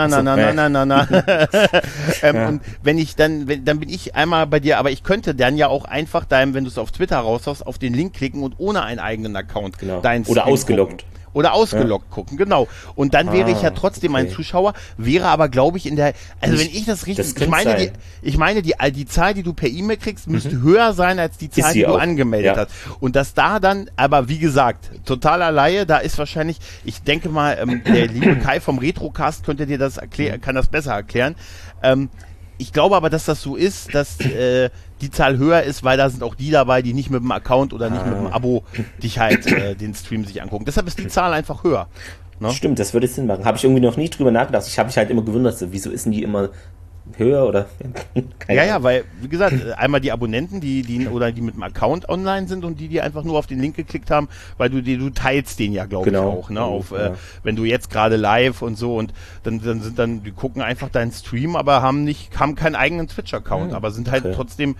wenn ich dann bin ich einmal bei dir, aber ich könnte dann ja auch einfach wenn du es auf Twitter raushaust, auf den Link klicken und ohne einen eigenen Account deinen Oder ausgeloggt. Oder ausgeloggt gucken, genau. Und dann wäre ich ja trotzdem ein Zuschauer, wäre aber, glaube ich, wenn ich das richtig, ich meine, die Zahl, die du per E-Mail kriegst, müsste höher sein als die Zahl, die du angemeldet hast. Und dass da dann, aber wie gesagt, totaler Laie, da ist wahrscheinlich, ich denke mal, der liebe Kai vom Retrocast könnte dir das kann das besser erklären. Ich glaube aber, dass das so ist, dass die Zahl höher ist, weil da sind auch die dabei, die nicht mit dem Account oder nicht mit dem Abo dich halt den Stream sich angucken. Deshalb ist die Zahl einfach höher. Ne? Stimmt, das würde Sinn machen. Habe ich irgendwie noch nie drüber nachgedacht. Ich habe mich halt immer gewundert, wieso ist denn die immer höher oder? Ja, weil, wie gesagt, einmal die Abonnenten, die mit dem Account online sind und die einfach nur auf den Link geklickt haben, weil du teilst den ja, glaube ich, auch, ne? Wenn du jetzt gerade live und so und dann die gucken einfach deinen Stream, aber haben keinen eigenen Twitch-Account, aber sind halt trotzdem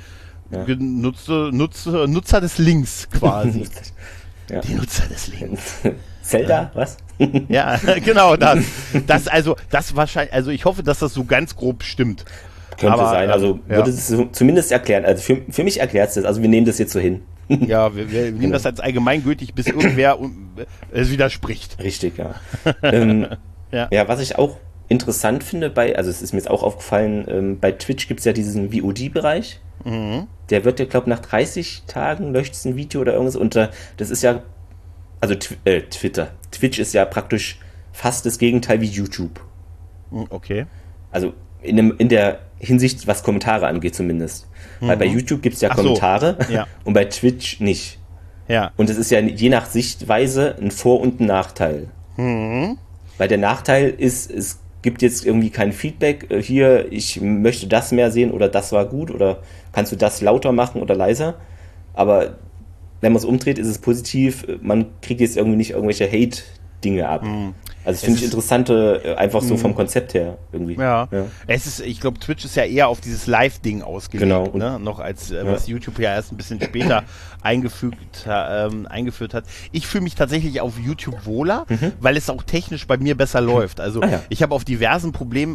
Nutzer des Links quasi. Die Nutzer des Links. Zelda, was? Ja, genau, das wahrscheinlich, also ich hoffe, dass das so ganz grob stimmt. Könnte sein, also würde es zumindest erklären, also für mich erklärt es das, also wir nehmen das jetzt so hin. Ja, wir nehmen das als allgemeingültig, bis irgendwer es widerspricht. Richtig, ja. Ja, was ich auch interessant finde also es ist mir jetzt auch aufgefallen, bei Twitch gibt es ja diesen VOD-Bereich, der wird ja, glaube ich, nach 30 Tagen löscht es ein Video oder irgendwas und das ist ja also Twitter. Twitch ist ja praktisch fast das Gegenteil wie YouTube. Okay. Also in der Hinsicht, was Kommentare angeht zumindest. Weil bei YouTube gibt es ja Kommentare und bei Twitch nicht. Ja. Und es ist ja je nach Sichtweise ein Vor- und ein Nachteil. Weil der Nachteil ist, es gibt jetzt irgendwie kein Feedback. Hier, ich möchte das mehr sehen oder das war gut oder kannst du das lauter machen oder leiser. Aber wenn man es umdreht, ist es positiv. Man kriegt jetzt irgendwie nicht irgendwelche Hate-Dinge ab. Also das finde ich interessante, einfach so vom Konzept her irgendwie. Ja. Ich glaube, Twitch ist ja eher auf dieses Live-Ding ausgelegt, ne? Noch als was YouTube ja erst ein bisschen später eingeführt hat. Ich fühle mich tatsächlich auf YouTube wohler, weil es auch technisch bei mir besser läuft. Also ich habe auf diversen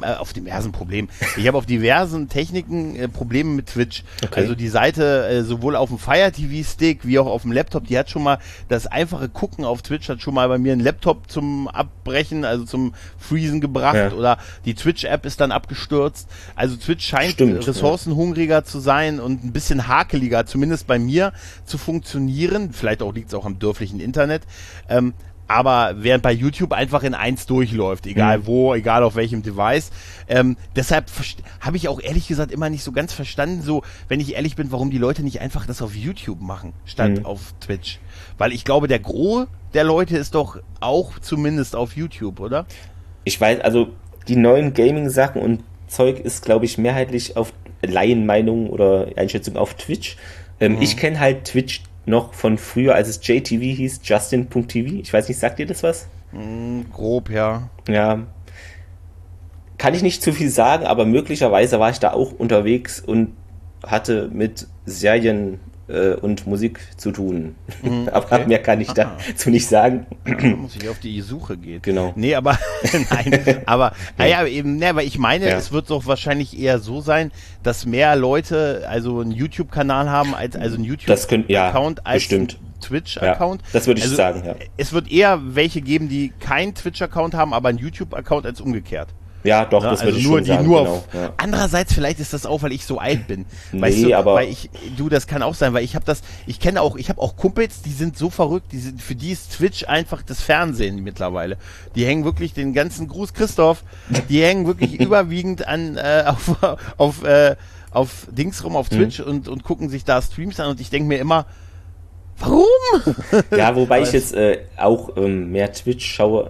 Techniken Probleme mit Twitch. Okay. Also die Seite sowohl auf dem Fire TV Stick wie auch auf dem Laptop, die hat schon mal das einfache Gucken auf Twitch hat schon mal bei mir einen Laptop zum Abbrechen, also zum Freezen gebracht oder die Twitch-App ist dann abgestürzt. Also Twitch scheint ressourcenhungriger zu sein und ein bisschen hakeliger, zumindest bei mir, zu funktionieren. Vielleicht liegt es auch am dörflichen Internet. Aber während bei YouTube einfach in 1 durchläuft, egal wo, egal auf welchem Device. Deshalb habe ich auch ehrlich gesagt immer nicht so ganz verstanden, so, wenn ich ehrlich bin, warum die Leute nicht einfach das auf YouTube machen, statt auf Twitch. Weil ich glaube, der Gros der Leute ist doch auch zumindest auf YouTube, oder? Ich weiß, also die neuen Gaming-Sachen und Zeug ist, glaube ich, mehrheitlich auf Laienmeinungen oder Einschätzungen auf Twitch. Ich kenne halt Twitch noch von früher, als es JTV hieß, Justin.tv. Ich weiß nicht, sagt ihr das was? Grob, ja. Ja. Kann ich nicht zu viel sagen, aber möglicherweise war ich da auch unterwegs und hatte mit Serien und Musik zu tun. Aber mehr kann ich dazu nicht sagen. Da muss ich auf die Suche gehen. Genau. Nee, aber nein, aber naja, eben, ne, weil ich meine, es wird doch wahrscheinlich eher so sein, dass mehr Leute also einen YouTube-Kanal haben als einen YouTube-Account als einen Twitch-Account. Ja, das würde ich sagen, ja. Es wird eher welche geben, die keinen Twitch-Account haben, aber einen YouTube-Account als umgekehrt. Ja, doch, das würde ich schon sagen. Andererseits, vielleicht ist das auch, weil ich so alt bin. Weißt du, aber das kann auch sein, weil ich habe auch Kumpels, die sind so verrückt, für die ist Twitch einfach das Fernsehen mittlerweile. Die hängen wirklich den ganzen Gruß Christoph, die hängen wirklich überwiegend auf Dings rum, auf Twitch und gucken sich da Streams an und ich denke mir immer, warum? Ja, wobei ich jetzt auch mehr Twitch schaue,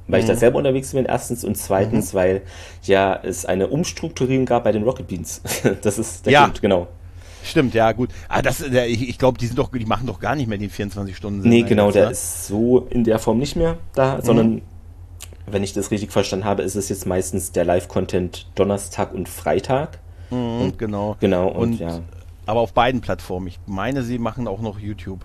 weil ich da selber unterwegs bin, erstens, und zweitens, weil ja es eine Umstrukturierung gab bei den Rocket Beans. Das ist der Grund, genau. Stimmt, ja, gut. Aber ich glaube, die machen doch gar nicht mehr den 24-Stunden-Sender. Nee, genau, der ist so in der Form nicht mehr da, sondern, wenn ich das richtig verstanden habe, ist es jetzt meistens der Live-Content Donnerstag und Freitag. Genau. Und ja. Aber auf beiden Plattformen. Ich meine, sie machen auch noch YouTube.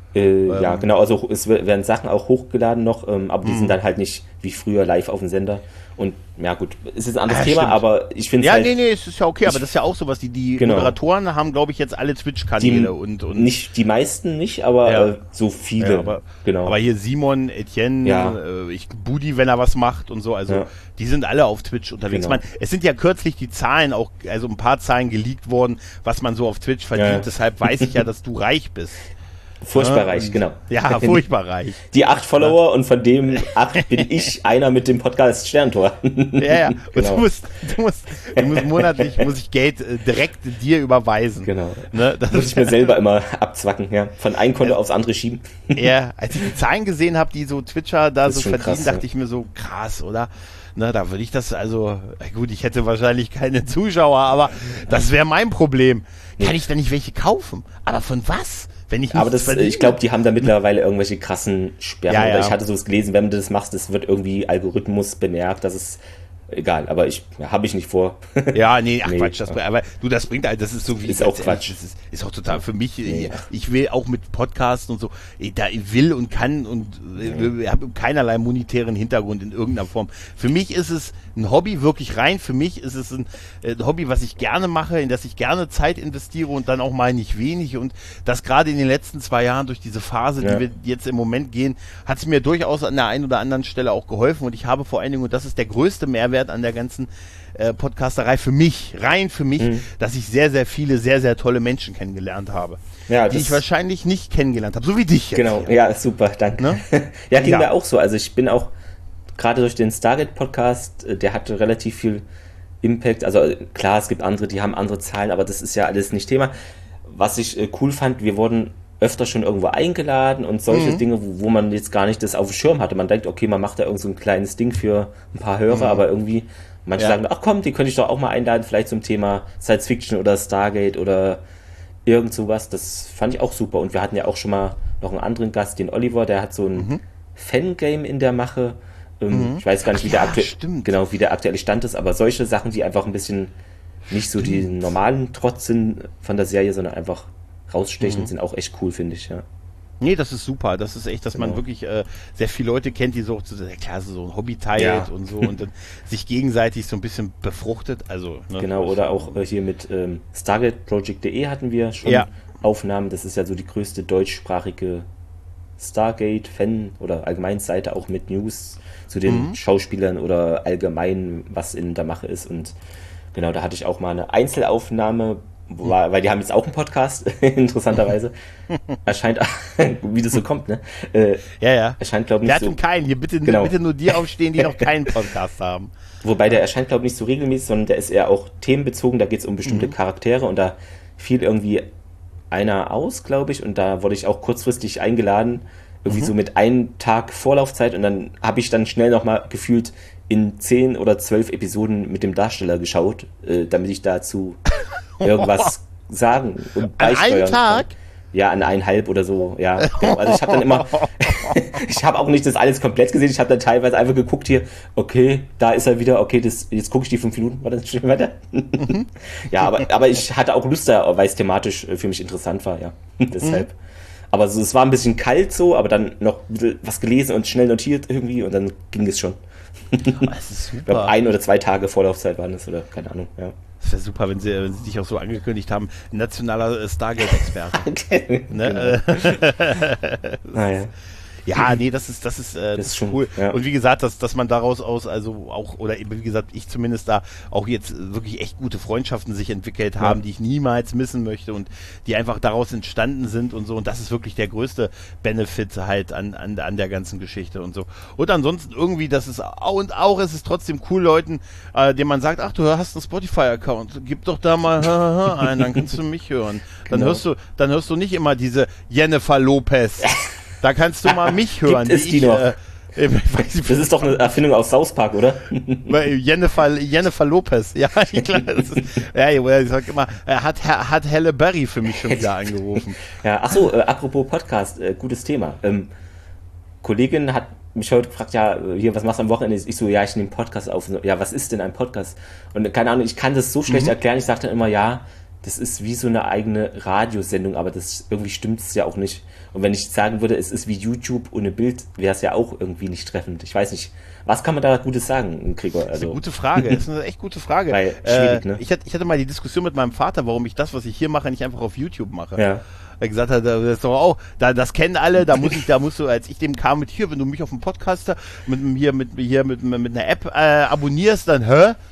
Ja, genau, also es werden Sachen auch hochgeladen noch, aber die sind dann halt nicht wie früher live auf dem Sender. Und ja gut, es ist ein anderes Thema, aber ich finde es halt... Ja, nee, es ist ja okay, aber das ist ja auch sowas, die Moderatoren haben, glaube ich, jetzt alle Twitch-Kanäle und... Nicht, die meisten nicht, aber so viele. Ja, aber hier Simon, Etienne, Budi, wenn er was macht und so, also die sind alle auf Twitch unterwegs. Genau. Es sind ja kürzlich die Zahlen auch, also ein paar Zahlen geleakt worden, was man so auf Twitch verdient, deshalb weiß ich ja, dass du reich bist. Furchtbar reich, genau. Ja, furchtbar reich. Die 8 Follower und von dem 8 bin ich einer mit dem Podcast Sterntor. Ja. Und genau. du musst monatlich, muss ich Geld direkt dir überweisen. Genau. Ne? Das muss ich mir selber immer abzwacken, ja. Von einem Konto aufs andere schieben. Ja, als ich die Zahlen gesehen habe, die so Twitcher da so verdienen, krass, dachte ich mir so, krass, oder? Na, da würde ich das gut, ich hätte wahrscheinlich keine Zuschauer, aber das wäre mein Problem. Kann ich da nicht welche kaufen? Aber von was? Wenn ich ich glaube, die haben da mittlerweile irgendwelche krassen Sperren. Ja, oder ich hatte sowas gelesen, wenn du das machst, das wird irgendwie Algorithmus bemerkt, dass es egal, aber habe ich nicht vor. Ja, nee, Quatsch, aber du, das bringt halt, das ist so wie... Ist auch Quatsch. Das ist auch total für mich, ich will auch mit Podcasts und so, da ich will und kann und habe keinerlei monetären Hintergrund in irgendeiner Form. Für mich ist es ein Hobby, wirklich rein, für mich ist es ein Hobby, was ich gerne mache, in das ich gerne Zeit investiere und dann auch mal nicht wenig, und das gerade in den letzten 2 Jahren durch diese Phase, die wir jetzt im Moment gehen, hat es mir durchaus an der einen oder anderen Stelle auch geholfen, und ich habe vor allen Dingen, und das ist der größte Mehrwert an der ganzen Podcasterei für mich, dass ich sehr, sehr viele, sehr, sehr tolle Menschen kennengelernt habe, die ich wahrscheinlich nicht kennengelernt habe, so wie dich jetzt. Genau, ja, super, danke. Ne? Ja, ging mir auch so, also ich bin auch gerade durch den Stargate-Podcast, der hatte relativ viel Impact, also klar, es gibt andere, die haben andere Zahlen, aber das ist ja alles nicht Thema. Was ich cool fand, wir wurden öfter schon irgendwo eingeladen und solche Dinge, wo man jetzt gar nicht das auf dem Schirm hatte. Man denkt, okay, man macht da irgend so ein kleines Ding für ein paar Hörer, aber irgendwie, manche sagen, ach komm, die könnte ich doch auch mal einladen, vielleicht zum Thema Science Fiction oder Stargate oder irgend sowas. Das fand ich auch super. Und wir hatten ja auch schon mal noch einen anderen Gast, den Oliver, der hat so ein Fangame in der Mache. Ich weiß gar nicht, wie der aktuelle Stand ist, aber solche Sachen, die einfach ein bisschen nicht so die normalen Trotz sind von der Serie, sondern einfach rausstechen, sind auch echt cool, finde ich, ja. Nee, das ist super. Das ist echt, dass man wirklich sehr viele Leute kennt, die so ein Hobby teilt und so und dann sich gegenseitig so ein bisschen befruchtet. Also, ne, genau, oder auch hier mit StargateProject.de hatten wir schon Aufnahmen. Das ist ja so die größte deutschsprachige Stargate-Fan- oder Allgemeinseite, auch mit News zu den Schauspielern oder allgemein, was in der Mache ist. Und genau, da hatte ich auch mal eine Einzelaufnahme, weil die haben jetzt auch einen Podcast, interessanterweise. Erscheint, wie das so kommt, ne? Erscheint, glaube ich, nicht so... keinen. Hier bitte nur die aufstehen, die noch keinen Podcast haben. Wobei der erscheint, glaube ich, nicht so regelmäßig, sondern der ist eher auch themenbezogen. Da geht es um bestimmte Charaktere und da fiel irgendwie einer aus, glaube ich, und da wurde ich auch kurzfristig eingeladen, irgendwie so mit einem Tag Vorlaufzeit, und dann habe ich dann schnell nochmal gefühlt in 10 oder 12 Episoden mit dem Darsteller geschaut, damit ich dazu irgendwas sagen und beisteuern kann. An einem Tag? Ja, an 1,5 oder so, ja. Genau. Also ich habe dann immer, ich habe auch nicht das alles komplett gesehen, ich habe dann teilweise einfach geguckt hier, okay, da ist er wieder, okay, jetzt gucke ich die 5 Minuten, war das schon weiter? Ja, aber ich hatte auch Lust da, weil es thematisch für mich interessant war, ja, deshalb. Aber so, es war ein bisschen kalt so, aber dann noch was gelesen und schnell notiert irgendwie und dann ging es schon. Das ist super. Ich glaube, 1 oder 2 Tage Vorlaufzeit waren es oder keine Ahnung, ja. Das wäre super, wenn sie dich auch so angekündigt haben, nationaler Stargate-Experte. Okay. Ne? Naja. Ja, nee, das ist schon cool. Ja. Und wie gesagt, dass man daraus also auch, oder wie gesagt, ich zumindest da auch jetzt wirklich echt gute Freundschaften sich entwickelt haben, die ich niemals missen möchte und die einfach daraus entstanden sind und so. Und das ist wirklich der größte Benefit halt an der ganzen Geschichte und so. Und ansonsten irgendwie, es ist trotzdem cool, Leuten, denen man sagt, ach, du hast einen Spotify-Account, gib doch da mal ein, dann kannst du mich hören. Dann hörst du nicht immer diese Jennifer Lopez. Da kannst du mal mich hören. Gibt es die noch? Das ist doch eine Erfindung aus South Park, oder? Jennifer Lopez. Ja, klar. Ich sag immer, hat Halle Berry für mich schon wieder angerufen. Ja, achso, apropos Podcast, gutes Thema. Kollegin hat mich heute gefragt, ja, hier, was machst du am Wochenende? Ich so, ja, ich nehme Podcast auf. Ja, was ist denn ein Podcast? Und keine Ahnung, ich kann das so schlecht erklären. Ich sage dann immer, ja, das ist wie so eine eigene Radiosendung, aber irgendwie stimmt es ja auch nicht. Und wenn ich sagen würde, es ist wie YouTube ohne Bild, wäre es ja auch irgendwie nicht treffend. Ich weiß nicht, was kann man da Gutes sagen, Gregor? Das ist eine gute Frage, das ist eine echt gute Frage. Weil, schwierig, ne? Ich hatte mal die Diskussion mit meinem Vater, warum ich das, was ich hier mache, nicht einfach auf YouTube mache. Ja. Er gesagt hat, das ist doch auch, das kennen alle, da musst du, als ich dem kam mit hier, wenn du mich auf dem Podcaster mit einer App abonnierst, dann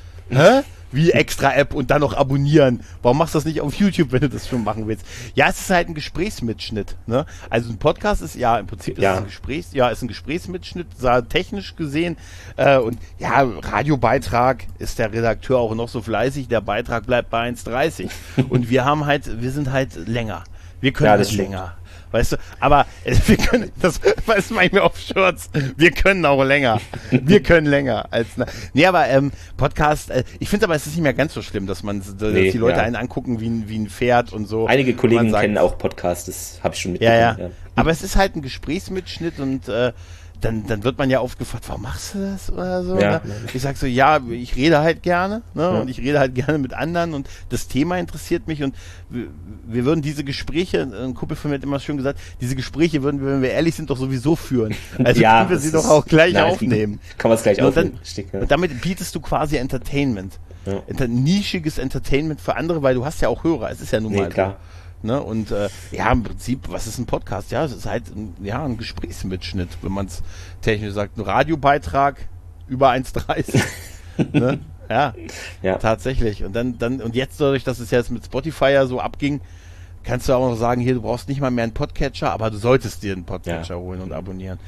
wie extra App und dann noch abonnieren. Warum machst du das nicht auf YouTube, wenn du das schon machen willst? Ja, es ist halt ein Gesprächsmitschnitt, ne? Also ein Podcast ist ja im Prinzip ist ein Gesprächsmitschnitt, technisch gesehen. Und ja, Radiobeitrag ist der Redakteur auch noch so fleißig, der Beitrag bleibt bei 1,30. Und wir sind halt länger. Wir können das länger. Weißt du, aber wir können, das mache ich mir auf Shirts, wir können auch länger. Wir können länger als, aber Podcast, ich finde aber, es ist nicht mehr ganz so schlimm, dass die Leute einen angucken wie ein Pferd und so. Einige Kollegen kennen auch Podcasts, das habe ich schon mitbekommen. Ja. Aber es ist halt ein Gesprächsmitschnitt und dann wird man ja oft gefragt, warum machst du das oder so? Ja. Ne? Ich sag so, ja, ich rede halt gerne, ne? Und ich rede halt gerne mit anderen und das Thema interessiert mich und wir würden diese Gespräche, ein Kumpel von mir hat immer schön gesagt, diese Gespräche würden wir, wenn wir ehrlich sind, doch sowieso führen. Also können wir sie doch auch gleich aufnehmen. Kann man es gleich aufnehmen. Und damit bietest du quasi Entertainment. Ja. Nischiges Entertainment für andere, weil du hast ja auch Hörer, es ist ja nun mal klar. Ne? Und im Prinzip, was ist ein Podcast? Ja, es ist halt ein Gesprächsmitschnitt, wenn man es technisch sagt. Ein Radiobeitrag über 1,30. Ne? Ja, tatsächlich. Und und jetzt dadurch, dass es jetzt mit Spotify ja so abging, kannst du auch noch sagen, hier, du brauchst nicht mal mehr einen Podcatcher, aber du solltest dir einen Podcatcher holen und abonnieren.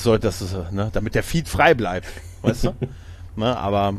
Damit der Feed frei bleibt. Weißt du? Ne?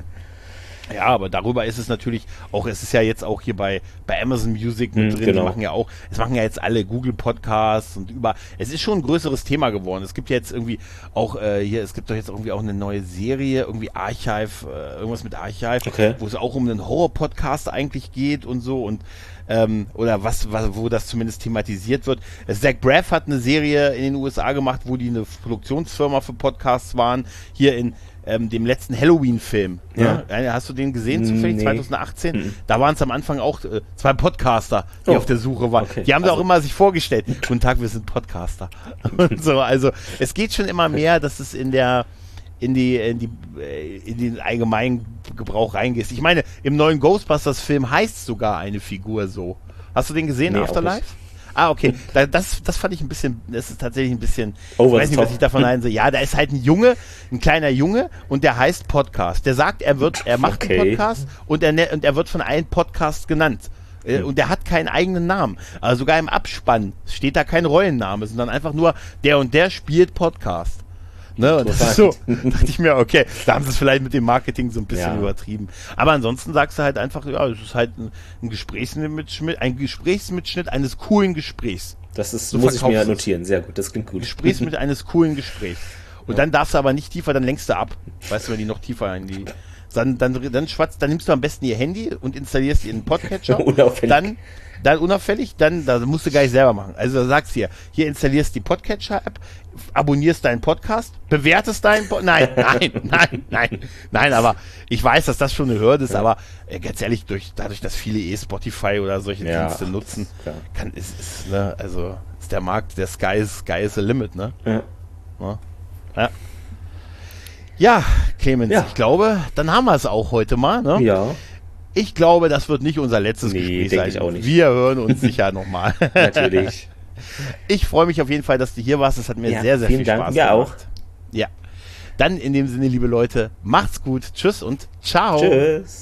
Aber darüber ist es natürlich auch, es ist ja jetzt auch hier bei Amazon Music mit drin, genau. Es machen ja jetzt alle Google Podcasts und es ist schon ein größeres Thema geworden. Es gibt ja jetzt irgendwie auch es gibt doch jetzt irgendwie auch eine neue Serie, irgendwie Archive, irgendwas mit Archive, wo es auch um einen Horror-Podcast eigentlich geht und so und oder wo das zumindest thematisiert wird. Zach Braff hat eine Serie in den USA gemacht, wo die eine Produktionsfirma für Podcasts waren, hier in dem letzten Halloween-Film. Ja. Ne? Hast du den gesehen zufällig, 2018? Da waren es am Anfang auch 2 Podcaster, die auf der Suche waren. Okay. Die haben da auch immer sich vorgestellt, guten Tag, wir sind Podcaster. Und so, also es geht schon immer mehr, dass es in den allgemeinen Gebrauch reingehst. Ich meine, im neuen Ghostbusters-Film heißt sogar eine Figur so. Hast du den gesehen, Afterlife? Ah, okay. Das fand ich das ist tatsächlich ein bisschen, ich weiß nicht, was ich davon einsehe. Ja, da ist halt ein kleiner Junge und der heißt Podcast. Der sagt, er macht einen Podcast und er wird von einem Podcast genannt. Und der hat keinen eigenen Namen. Also sogar im Abspann steht da kein Rollenname, sondern einfach nur der und der spielt Podcast. Ne, und das ist so, dachte ich mir, okay, da haben sie es vielleicht mit dem Marketing so ein bisschen übertrieben. Aber ansonsten sagst du halt einfach, ja, es ist halt ein Gesprächsmitschnitt eines coolen Gesprächs. Das muss ich mir notieren, sehr gut, das klingt gut. Gesprächsmitschnitt eines coolen Gesprächs. Und dann darfst du aber nicht tiefer, dann lenkst du ab. Weißt du, wenn die noch tiefer in die... Dann nimmst du am besten ihr Handy und installierst dir einen Podcatcher. Dann unauffällig, da musst du gar nicht selber machen. Also da sagst du hier installierst die Podcatcher-App, abonnierst deinen Podcast, bewertest deinen Podcast. Nein, aber ich weiß, dass das schon eine Hürde ist, aber ganz ehrlich, dadurch, dass viele Spotify oder solche Dienste nutzen, ist der Markt, der Sky is the limit, ne? Ja. Ja, Clemens, ich glaube, dann haben wir es auch heute mal, ne? Ja. Ich glaube, das wird nicht unser letztes Gespräch sein. Ich auch nicht. Wir hören uns sicher nochmal. Natürlich. Ich freue mich auf jeden Fall, dass du hier warst. Das hat mir sehr, sehr viel Spaß gemacht. Ja, auch. Ja. Dann in dem Sinne, liebe Leute, macht's gut. Tschüss und ciao. Tschüss.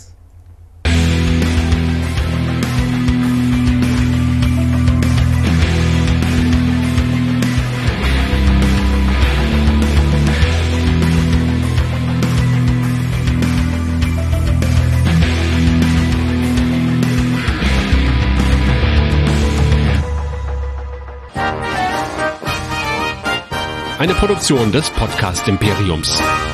eine Produktion des Podcast Imperiums.